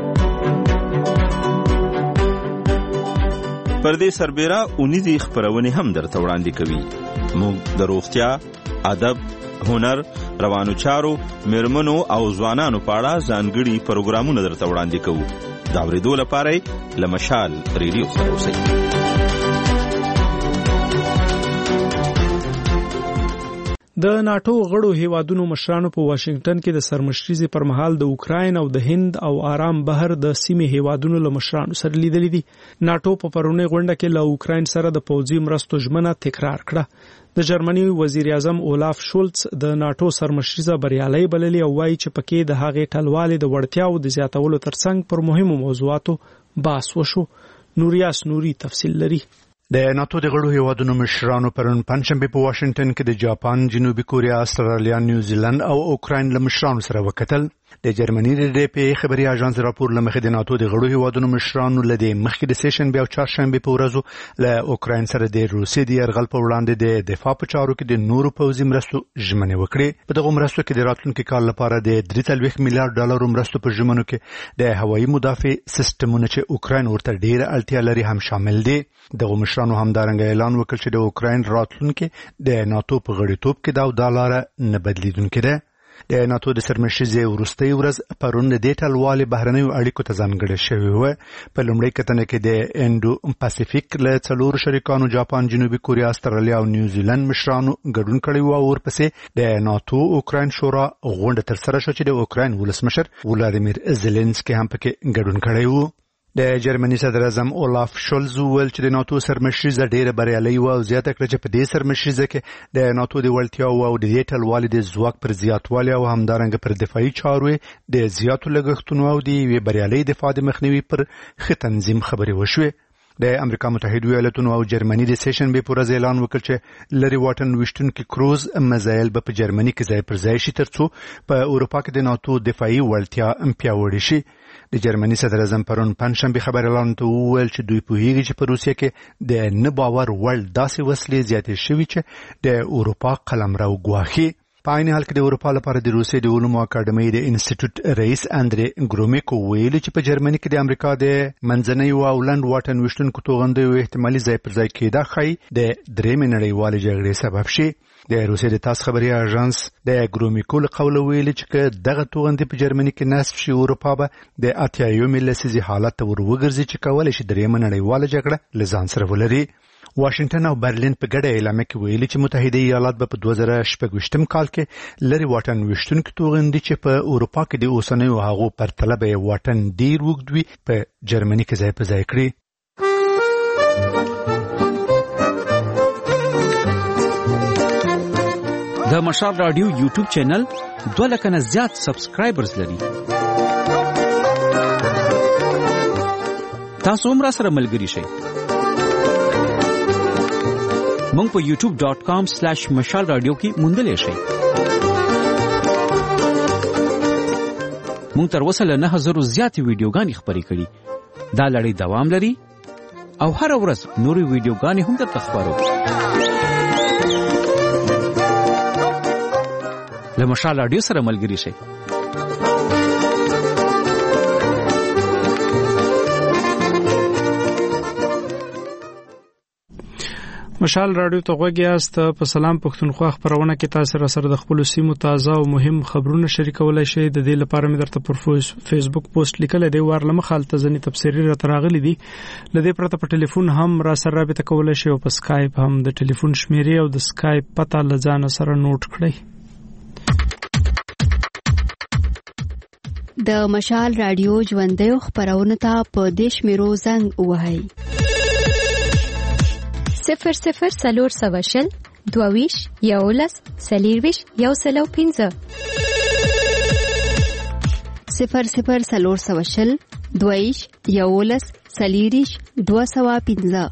پردې سربېره اونیزي خبرونه هم درته وړاندې کوي. موږ د روغتیا، ادب، هنر، روانو چارو، میرمنو او ځوانانو په اړه ځانګړي پروګرامونه درته وړاندې کوو. دا اوریدو لپاره له مشال ریډیو سره اوسئ. د ناتو غړو هیوادونو مشرانو په واشنگټن کې د سرمشريزي پر مهال د اوکراین او د هند او آرام بحر د سیمې هیوادونو له مشرانو سره لیدلې دي. ناتو په پرونی غونډه کې له اوکراین سره د پوځي مرستو ژمنه تکرار کړه. د جرمني وزیر اعظم اولاف شولتز د ناتو سرمشريزه بریالي بللې او وایي چې پکې د هغې ټلوالې د وړتیاو د زیاتولو ترڅنګ پر مهمو موضوعاتو بحث وشو. نوریاس نوري تفصیل لري. د ناتو د غړو هیوادونو مشرانو پرون پنځشنبه په واشنگټن کې د جاپان، جنوبي کوریا، استرالیا، نیوزیلند او اوکراین له مشرانو سره وکتل. د جرمني د ډي پی خبري اژانس راپور لمخې د ناتو د غړو هیوادونو مشرانو لدې مخکې د سیشن بیا چهارشنبه په ورځو له اوکراین سره د روسي د يرغل په وړاندې د دفاع په چارو کې د نورو پوځي مرستو ژمنه وکړه. په دغه مرستو کې د راتلونکي کال لپاره د 3.3 میلیارډ ډالر مرستو په ژمنو کې د هوایي مدافع سیستمونو چې اوکراین ورته ډیره اړتیا لري هم شامل دي. دغه مشرانو همدارنګه اعلان وکړ چې د اوکراین راتلونکي د ناتو په غړیتوب کې دا لاره نه بدلیدونکې ده. د ناتو د سرمشريزي وروستۍ ورځ پرون د ډیټلوالي بهرنیو اړیکو ته ځانګړې شوې و. په لومړۍ کتنه کې د انډو پاسفیک له څلورو شریکانو جاپان، جنوبي کوریا، استرالیا او نیوزیلند مشرانو ګډون کړی و او ورپسې د ناتو اوکراین شورا غونډه ترسره شوه چې د اوکراین ولسمشر ولادیمیر زيلنسکي هم پکې ګډون کړی و. د جرمني صدر اعظم اولاف شولز ویل چې د ناتو سرمشريزه ډیره بریالي و او زیاته کړه چې په دې سرمشريزه کې د ناتو د وړتیاو او د ډیټلوالي د ځواک پر زیاتوالي او همدارنګه پر دفاعي چارو د زیاتو لګښتونو او د بریالي دفاع د مخنیوي پر ښه تنظیم خبرې وشوې. د امریکا متحده ایالاتونو او جرمني د سیشن به پر اعلان وکړ چې لری واټن وشتونکو کروز مزایل په جرمني کې ځای پر ځای شي ترڅو په اروپا کې د ناتو دفاعي وړتیا پیاوړې شي. د جرمني صدر اعظم پرون پنځشنبه خبر اعلان ته وویل چې دوی پوهیږي چې په روسیه کې د نه باور وړ داسې وسلې زیاتې شوي چې د اروپا قلمرو ګواښي. په عین حال کې د اروپا لپاره د روسیې د علومو اکاډمۍ د انسټیټیوټ رئیس اندرې ګرومیکو ویلي چې په جرمني کې د امریکا د منځنۍ او لنډ واټن وشتونکو توغندیو احتمالي ځای پر ځای کېدا ښایي د درېمې نړیوالې جګړې سبب شي. د روسیې د تاس خبري اژانس د ګرومیکو له قوله ویلي چې دغه توغندي په جرمني کې نصب شي اروپا به د 80 لسیزې حالت ته وروګرځي چې کولای شي درېمه نړیواله جګړه له ځان سره ولري. واشنگټن او برلین په ګډه اعلامیه کې ویلي چې متحده ایالات به په 2016 کال کې لری واټن وشتونکو توغندي چې په اروپا کې د اوسنیو هغو پرتله به واټن ډیر وګد وي په جرمني کې ځای په ځای کړي. د مشال رادیو یوټیوب چینل 2 لک نه زیات سبسکرایبرز لري. تاسو هم را سره ملګری شئ. مونږ په youtube.com/مشال رادیو کې موندلې شئ. مونږ تر اوسه له 9000 زیاتې ویډیوګانې خپرې کړي. دا لړۍ دوام لري او هر ورځ نورې ویډیوګانې هم درته خپرو. له مشال رادیو سره ملګری شئ. مشال رادیو ته غوږی یاست. په سلام پښتونخوا خبرونه کې تاسو سره د خپل سیمو تازه او مهم خبرونه شریکولای شئ. د دې لپاره مې درته پر فیسبوک پوسټ لیکل دی ورلمه خالته ځنی تفسیری را تراغلی دي. لدې پرته په ټلیفون هم را سره رابطه کولای شئ او په سکایپ هم. د ټلیفون شمیرې او د سکایپ پته لځان سره نوٹ کړئ. د مشال رادیو ژوندۍ خبرونه ته په دیش میرو زنګ وهاي 00 سلور سواشل دوویش یولس سلیرویش یوسلو 15 00 سلور سواشل دوویش یولس سلیریش 215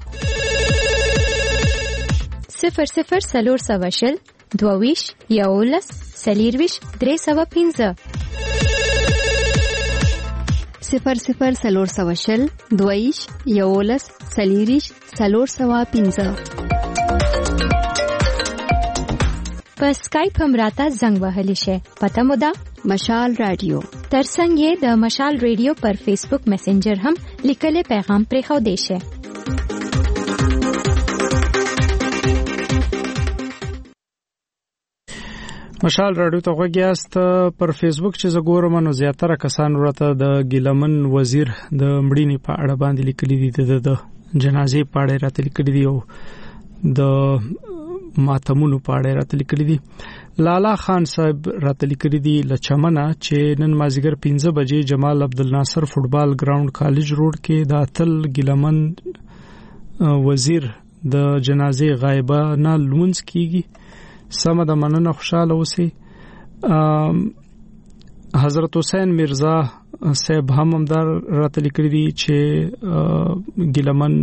00 سلور سواشل دوویش یولس سلیرویش 315 00 سلور سواشل دویش یولس سلیریش 315 په سکایپ هم راته زنګ وهلی شي. پته مو ده مشال رادیو. ترڅنګ یې د مشال رادیو پر فیسبوک میسنجر هم لیکل پیغام پرې خو دی شي. مشال رادیو ته غوږی یاست. پر فیسبوک چې زګورم نو زیاتره کسان ورته د ګیلمن وزیر د مړینې په اړه باندې لیکلي دي. د جنازې په اړه راته لیکلي دي او د ماتمونو په اړه راته لیکلي دي. لالا خان صاحب راته لیکلي دي لچمنه چې نن مازیګر 15 بجې جمال عبدالناصر فوټبال ګراوند کالج روډ کې د اتل ګیلمن وزیر د جنازې غایبه نه لمونځ کیږي. سمه د مننه خوشاله اوسئ. حضرت حسین مرزا صاحب هم در راته لیکلي دي چې ګیلمن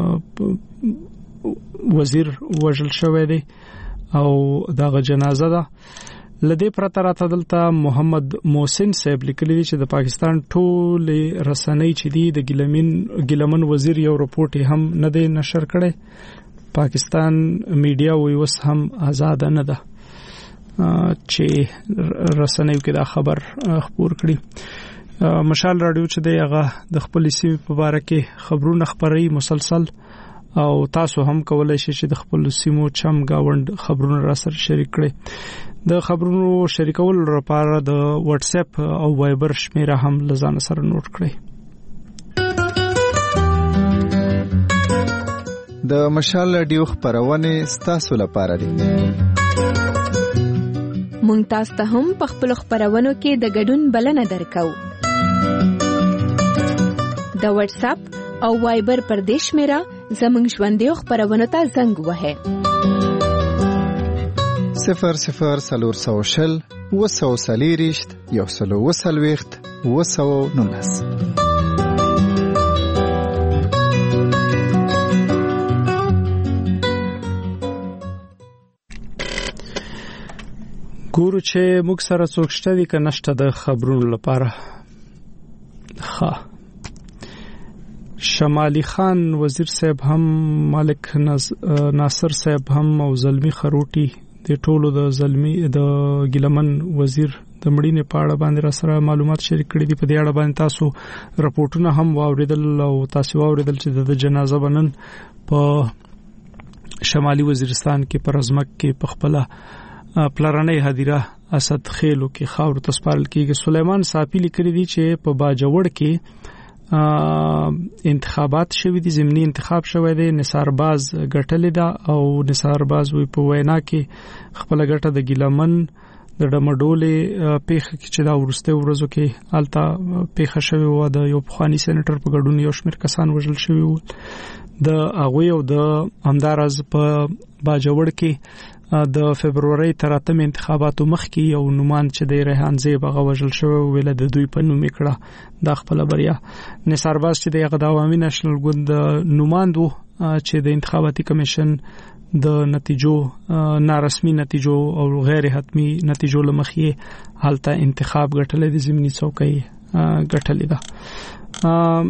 وزیر وژل شوی دی او دغه جنازه ده. لدې پرته راته دلته محمد محسن صاحب لیکلي دي چې د پاکستان ټول رسنۍ چې دي د ګیلمن وزیر یو رپورټ هم نه دی نشر کړی. پاکستان میډیا وی وس هم آزاد نه ده چې رسنیو کې دا خبر خبر کړي. مشال رادیو چې دی هغه د خپل سیمې په اړه کې خبرونه خبري مسلسل او تاسو هم کولای شئ چې د خپل سیمو چم گاوند خبرونه را سره شریک کړئ. د خبرونو شریکول لپاره د واتس اپ او وایبر شمیره هم لزان سره نوٹ کړئ. د مشال رادیو خبرونه ستاسو لپاره دي. مونږ تاسو ته هم په خپل خبرونو کې د ګډون بلنه درکو. د واتس اپ او وایبر پر دیش میرا زمنګ ژوندۍ خبرونه ته زنګ وهه 00 سلور سوشل وسو سلیریشت یوسلو وسلويخت وسو نونس. ګورو چې موږ سره څوک شته دي که نشته د خبرونو لپاره. شمالي خان وزیر صاحب هم مالک ناصر صاحب هم او زلمی خروټي د ټولو د زلمی د ګلمن وزیر د مړینې په اړه باندې را سره معلومات شریک کړي دي. په دې اړه باندې تاسو راپورټونه هم واوریدل او تاسو واوریدل چې د جنازه بنن په شمالي وزیرستان کې پر ازمک کې په خپل پلرنۍ هدیره اسد خیلو کې خاور تسپارل کېږي. سلیمان صافی لیکلي دي چې په باجوړ کې انتخابات شوي دي، ضمني انتخاب شوی دی، نثار باز ګټلې ده او نثار باز وی په وینا کې خپل ګټه د ګلمن د ډمډولې پیښه کې چې دا ورسته ورځو کې الته پیښه شوی و د یو پخوانی سېنیټر په ګډون یو شمېر کسان وژل شوی و. د هغه او د همدارز په باجوړ کې د فبرवरी تر 8 انتخاباتو مخکې یو نومان چې د ریحان زیب هغه وژل شوی ویل د دوی په نوم کړه د خپل بریا. نثار باز چې د عوامي نېشنل ګوند نوماندو چې د انتخاباتي کمیشن د نتیجو نارسمي نتیجو او غیر حتمی نتیجو لمخې حالته انتخاب غټلې د ضمني څوکۍ غټلې ده.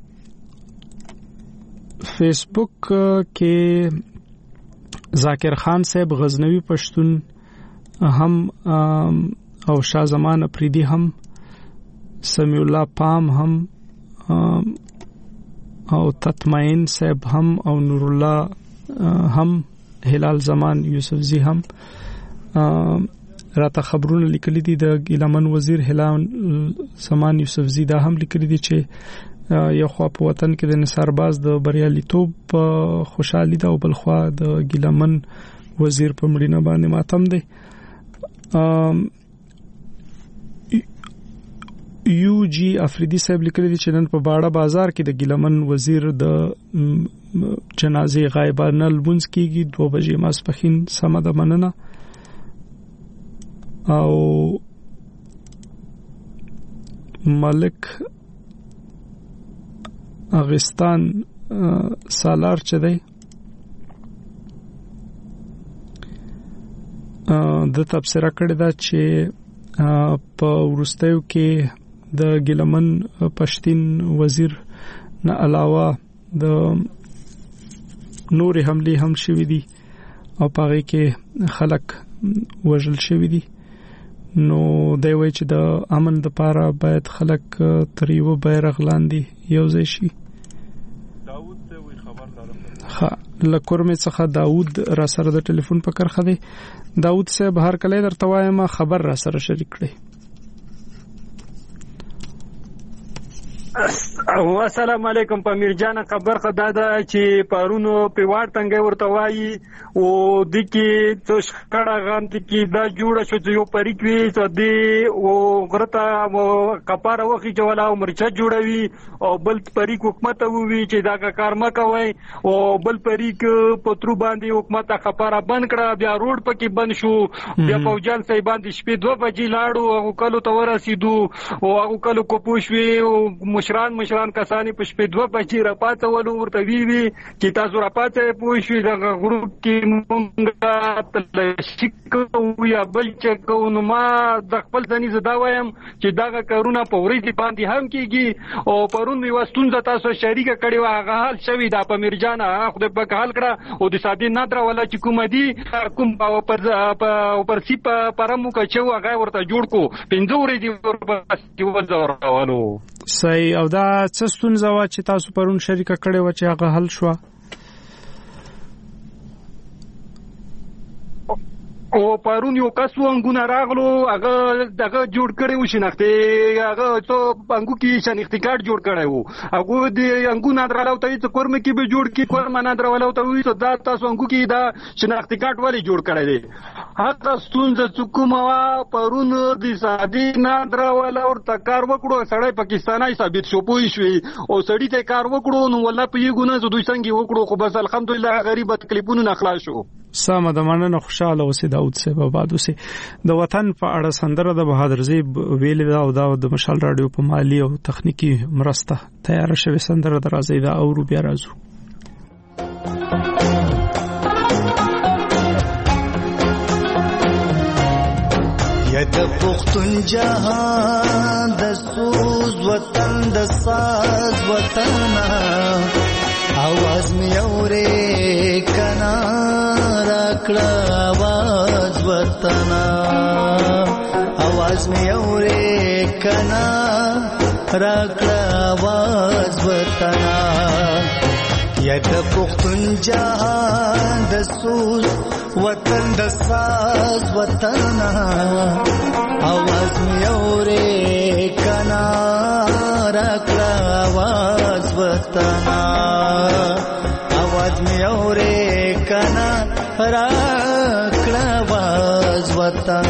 فیسبوک کې ذاکر خان صاحب غزنوي پښتون هم او شاه زمان افریدي هم سمیع الله پام هم او تطمئن صاحب هم او نور الله هم هلال زمان یوسفزی هم راته خبرونه لیکلي دي. د ګلمن وزیر هلال زمان یوسفزی دا هم لیکلي دي چې یو خوا په وطن کې د نثار باز د بریالیتوب خوشحالي ده او بل خوا د ګلمن وزیر په مړینه باندې ماتم دی. یو جی افریدي صاحب لیکلي دي چې نن په باړه بازار کې د ګلمن وزیر د جنازې غایبانه لمونځ کیږي 2 بجې ماسپښین. سمه ده، مننه. او ملک اغستان سالار چې دی د تبصره کړی دا چې په ورستیو کې د ګلمن پښتين وزیر نه علاوه د نوري حمله هم شوې دي او پاره کې خلک وژل شوې دي. نو دوی وایي چې د امن لپاره باید خلک تر یو بیرغ لاندې یو ځای شي. لکور می څخه داوود را سره د ټلیفون په کرخه دی. داوود صاحب هر کله درته وایم خبر را سره شریک کړئ. السلام علیکم. پامیر جان خبر خدا دا چې پارونو په واړ څنګه ورته وایي او د کې څه کړه غان کې دا جوړه شو چې یو پریکوي څه دی او غرته کپاره وخی جوړه او مرچ جوړوي او بل پریک حکومت وی چې دا کار ما کوي او بل پریک پترو باندې حکومت کپاره بند کړه. بیا روډ پکې بند شو. بیا فوجان صاحب باندې شپې 2 بجې لاړو او کلو ته ورسېدو او هغه کلو کو پوښوي او مشران کسانی په شپې 2 بجې را پاتولو ورته وی چې تاسو را پاتې پوښوي دا غروب کې مونږه تلشکو یا بل چکو. نو ما د خپل ځنی زدا وایم چې دا کارونه په ورځ باندې هم کیږي او پرون وی واستونځ تاسو شریکه کړي وا هغه حل شوی دا په میرجان خو په حل کړه او د سادي نادر ولا چې کوم دي کوم پر سی پرمو کچو هغه ورته جوړ کو 15 ورځې ورته صحیح. او دا څه ستونزه وا چې تاسو پرون شریکه کړي و چې هغه حل شو؟ او پرون یو کس وانګونه راغلو هغه دغه جوړ کړي و شناخته هغه ته بانګو کې شناخته کارت جوړ کړي و هغه د انګونه دراو ته چې کورم کې به جوړ کې کورم نه دراولو ته وي ته دا تاسو انګو کې دا شناخته کارت ولی جوړ کړي دي. هغه ستونزه کومه پرون د سادي نه دراولو او تکار وکړو سړی پاکستاني ثابت شو پوي شوی او سړی ته کار وکړو نو والله په یو ګونه دوی څنګه وکړو خو بس الحمدلله غریب تکلیفونه نه خلاص شو. سمه ده، مننه. خوشاله اوسئ داود صاحب. آباد اوسئ. د وطن په اړه سندره د بهادر زیب ویل دا او د مشال رادیو په مالی او تخنیکی مرسته تیار شوی سندره درازي دا او بیا راځو. د پښتون جهان د سوز وطن د ساز وطن आवाज می اورې کنا راکړه आवाज وطن आवाज می اورې کنا راکړه आवाज وطن یا د پښتون جهان د سوز وطن د ساز وطن आवाज می اورې کنا راکړه आवाज وطن आवाज می اورې کنا راکړه आवाज وطن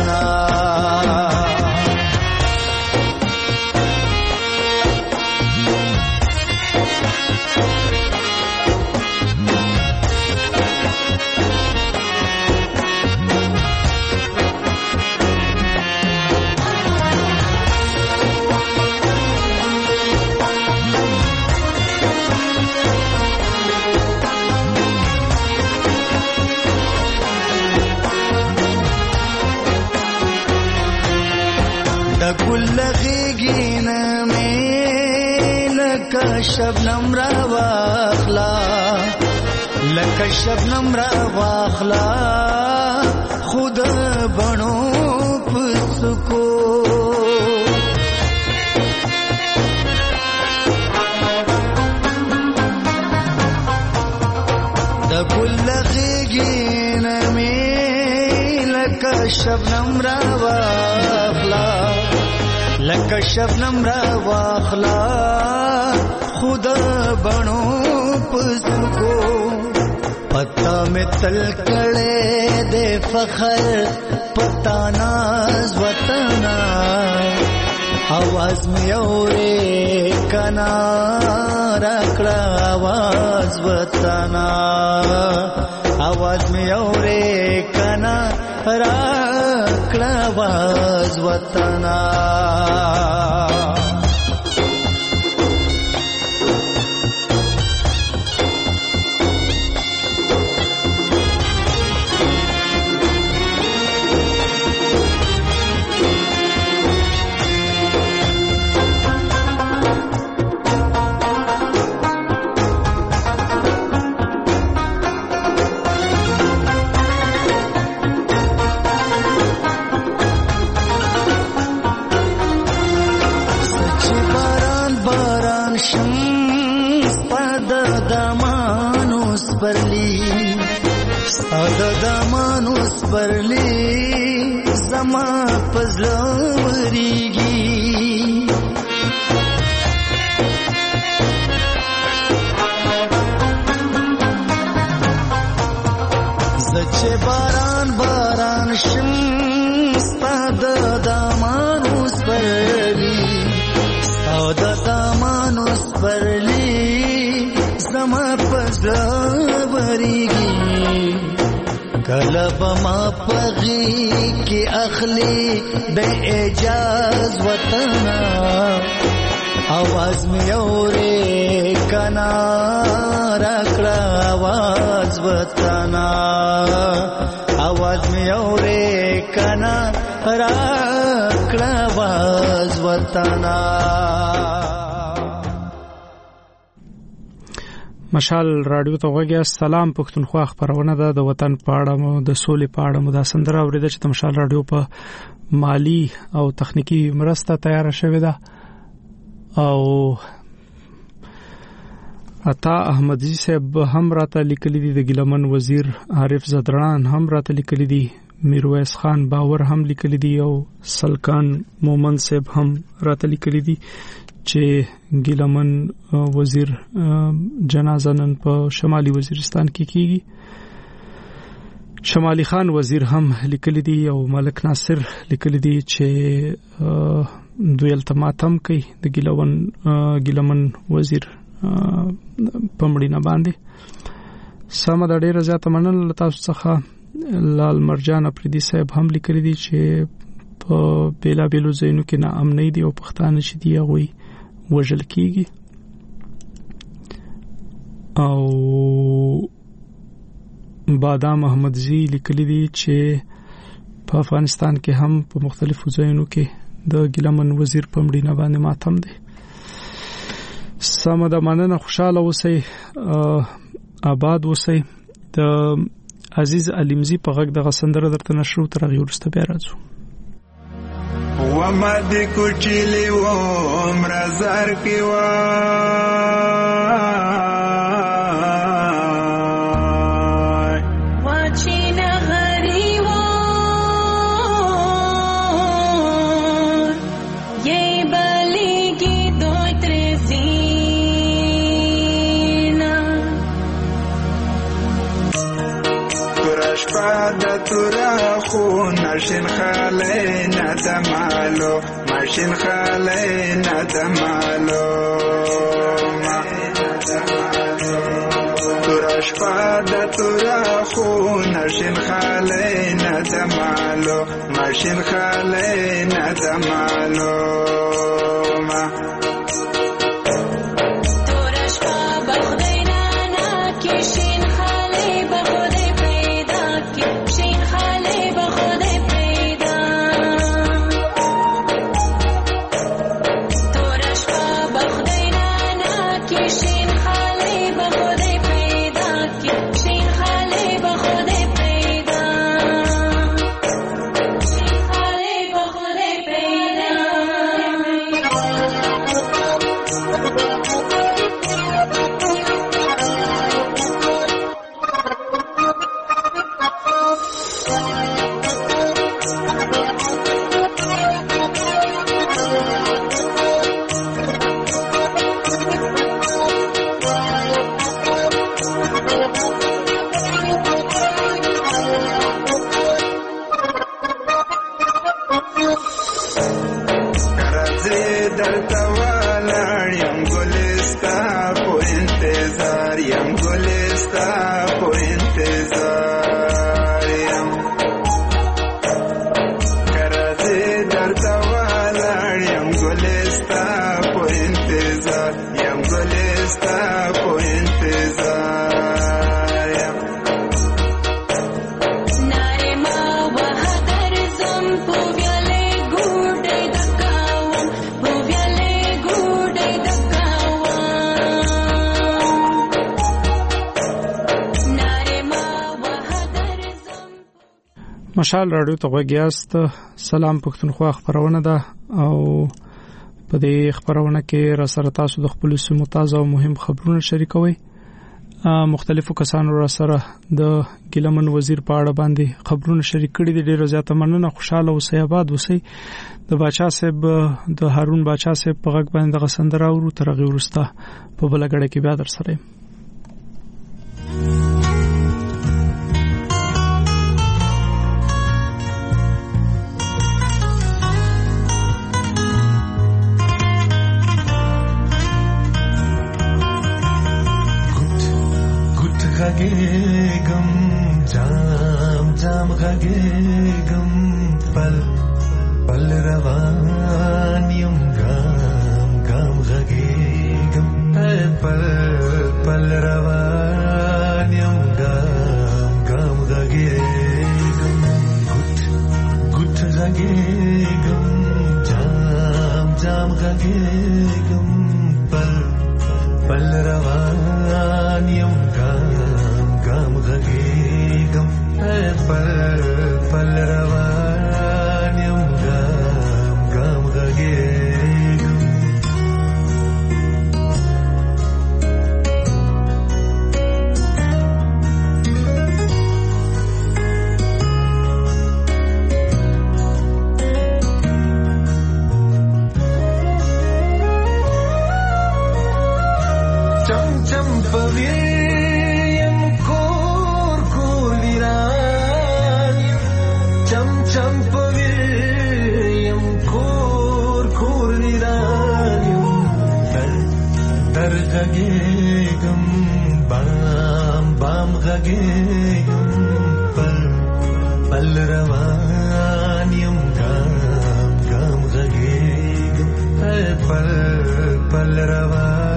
گلغیگین میں لکا شبنم را واخلا لکا شبنم را واخلا خود بنو پسکو دا گلغیگین میں لکا شبنم را واخلا لکه شبنم را واخلا خود بنو پسکو پتا میں تل کڑے دے فخر پتا ناز وطن आवाज میں اورې کنا راکړه आवाज وطن आवाज میں اورې کنا راکړه आवाज وطن برلی زما پزلوریږي زچه باران باران شم ستاد دامانوس برلی ستاد دامانوس برلی زما پزلوریږي کلب ما پغی کی اخلی بے اجاز وطن आवाज میں اورې کنا راکړه आवाज وطن आवाज میں اورې کنا راکړه आवाज وطن مشال رادیو ته وګیا سلام پښتونخوا خبرونه ده د وطن په اړه مو د سولې په اړه مو د سندره اوریدل چې د مشال رادیو په مالی او تخنیکی مرسته تیار شوې ده او عطا احمدی صاحب هم راته لیکلي دي د ګلمن وزیر عارف زدران هم راته لیکلي دي میرویس خان باور هم لیکلي دي او سلکان مومن صاحب هم راته لیکلي دي چې ګلمن وزیر جنازه نن په شمالي وزیرستان کې کیږي شمالي خان وزیر هم لیکلي دي او ملک ناصر لیکلي دي چې دوی التماتم کوي د ګلمن وزیر پمړینه باندې سم د ډیره زیاته مننه تاسو څخه لال مرجان افریدي صاحب هم لیکلي دي چې په بیلا بیلو زینو کې نه امنۍ دي او پښتانه چې دی هغه وژل کیږي او بادام احمدزی لیکلی دي چې په افغانستان کې هم په مختلفو ځایونو کې د ګیلمن وزیر په مړینه باندې ماتم دی. سم د مننه، خوشاله اوسئ، آباد اوسئ. د عزیز علیمزی په غږ د غسندره درته نشرو تر هغه وروسته بیا راځو. وما دې کوچلی و مرزار کې و ماشین خاله ندمالو ماشین خاله ندمالو تورش پاد تورا خو نشین خاله ندمالو ماشین خاله ندمالو مشال رادیو ته غوږیاست. سلام پښتونخوا خبرونه ده او په دې خبرونه کې را سره تاسو د خپل سیمو تازه او مهم خبرونه شریکوي. مختلفو کسانو را سره د ګیلمن وزیر په اړه باندې خبرونه شریک کړي دي. ډیره زیاته مننه، خوشاله اوسئ، آباد اوسئ. د باچا صاحب د هارون باچا صاحب په غږ باندې د غسندره اورو تر هغه وروسته په بلګړه کې بیا در سره غږېږم جام جام غږېږم پل پل روان یم ګام ګام غږېږم پل پل روان یم ګام ګام غږېږم ګوت ګوت غږېږم جام جام غږېږم پل پل روان یم ګام غږېږم پل پل روان یم ګام ګام غږېږم چم چم پوي غږېږم بام بام غږېږم پل پل روان یم ګام ګام غږېږم پل پل روان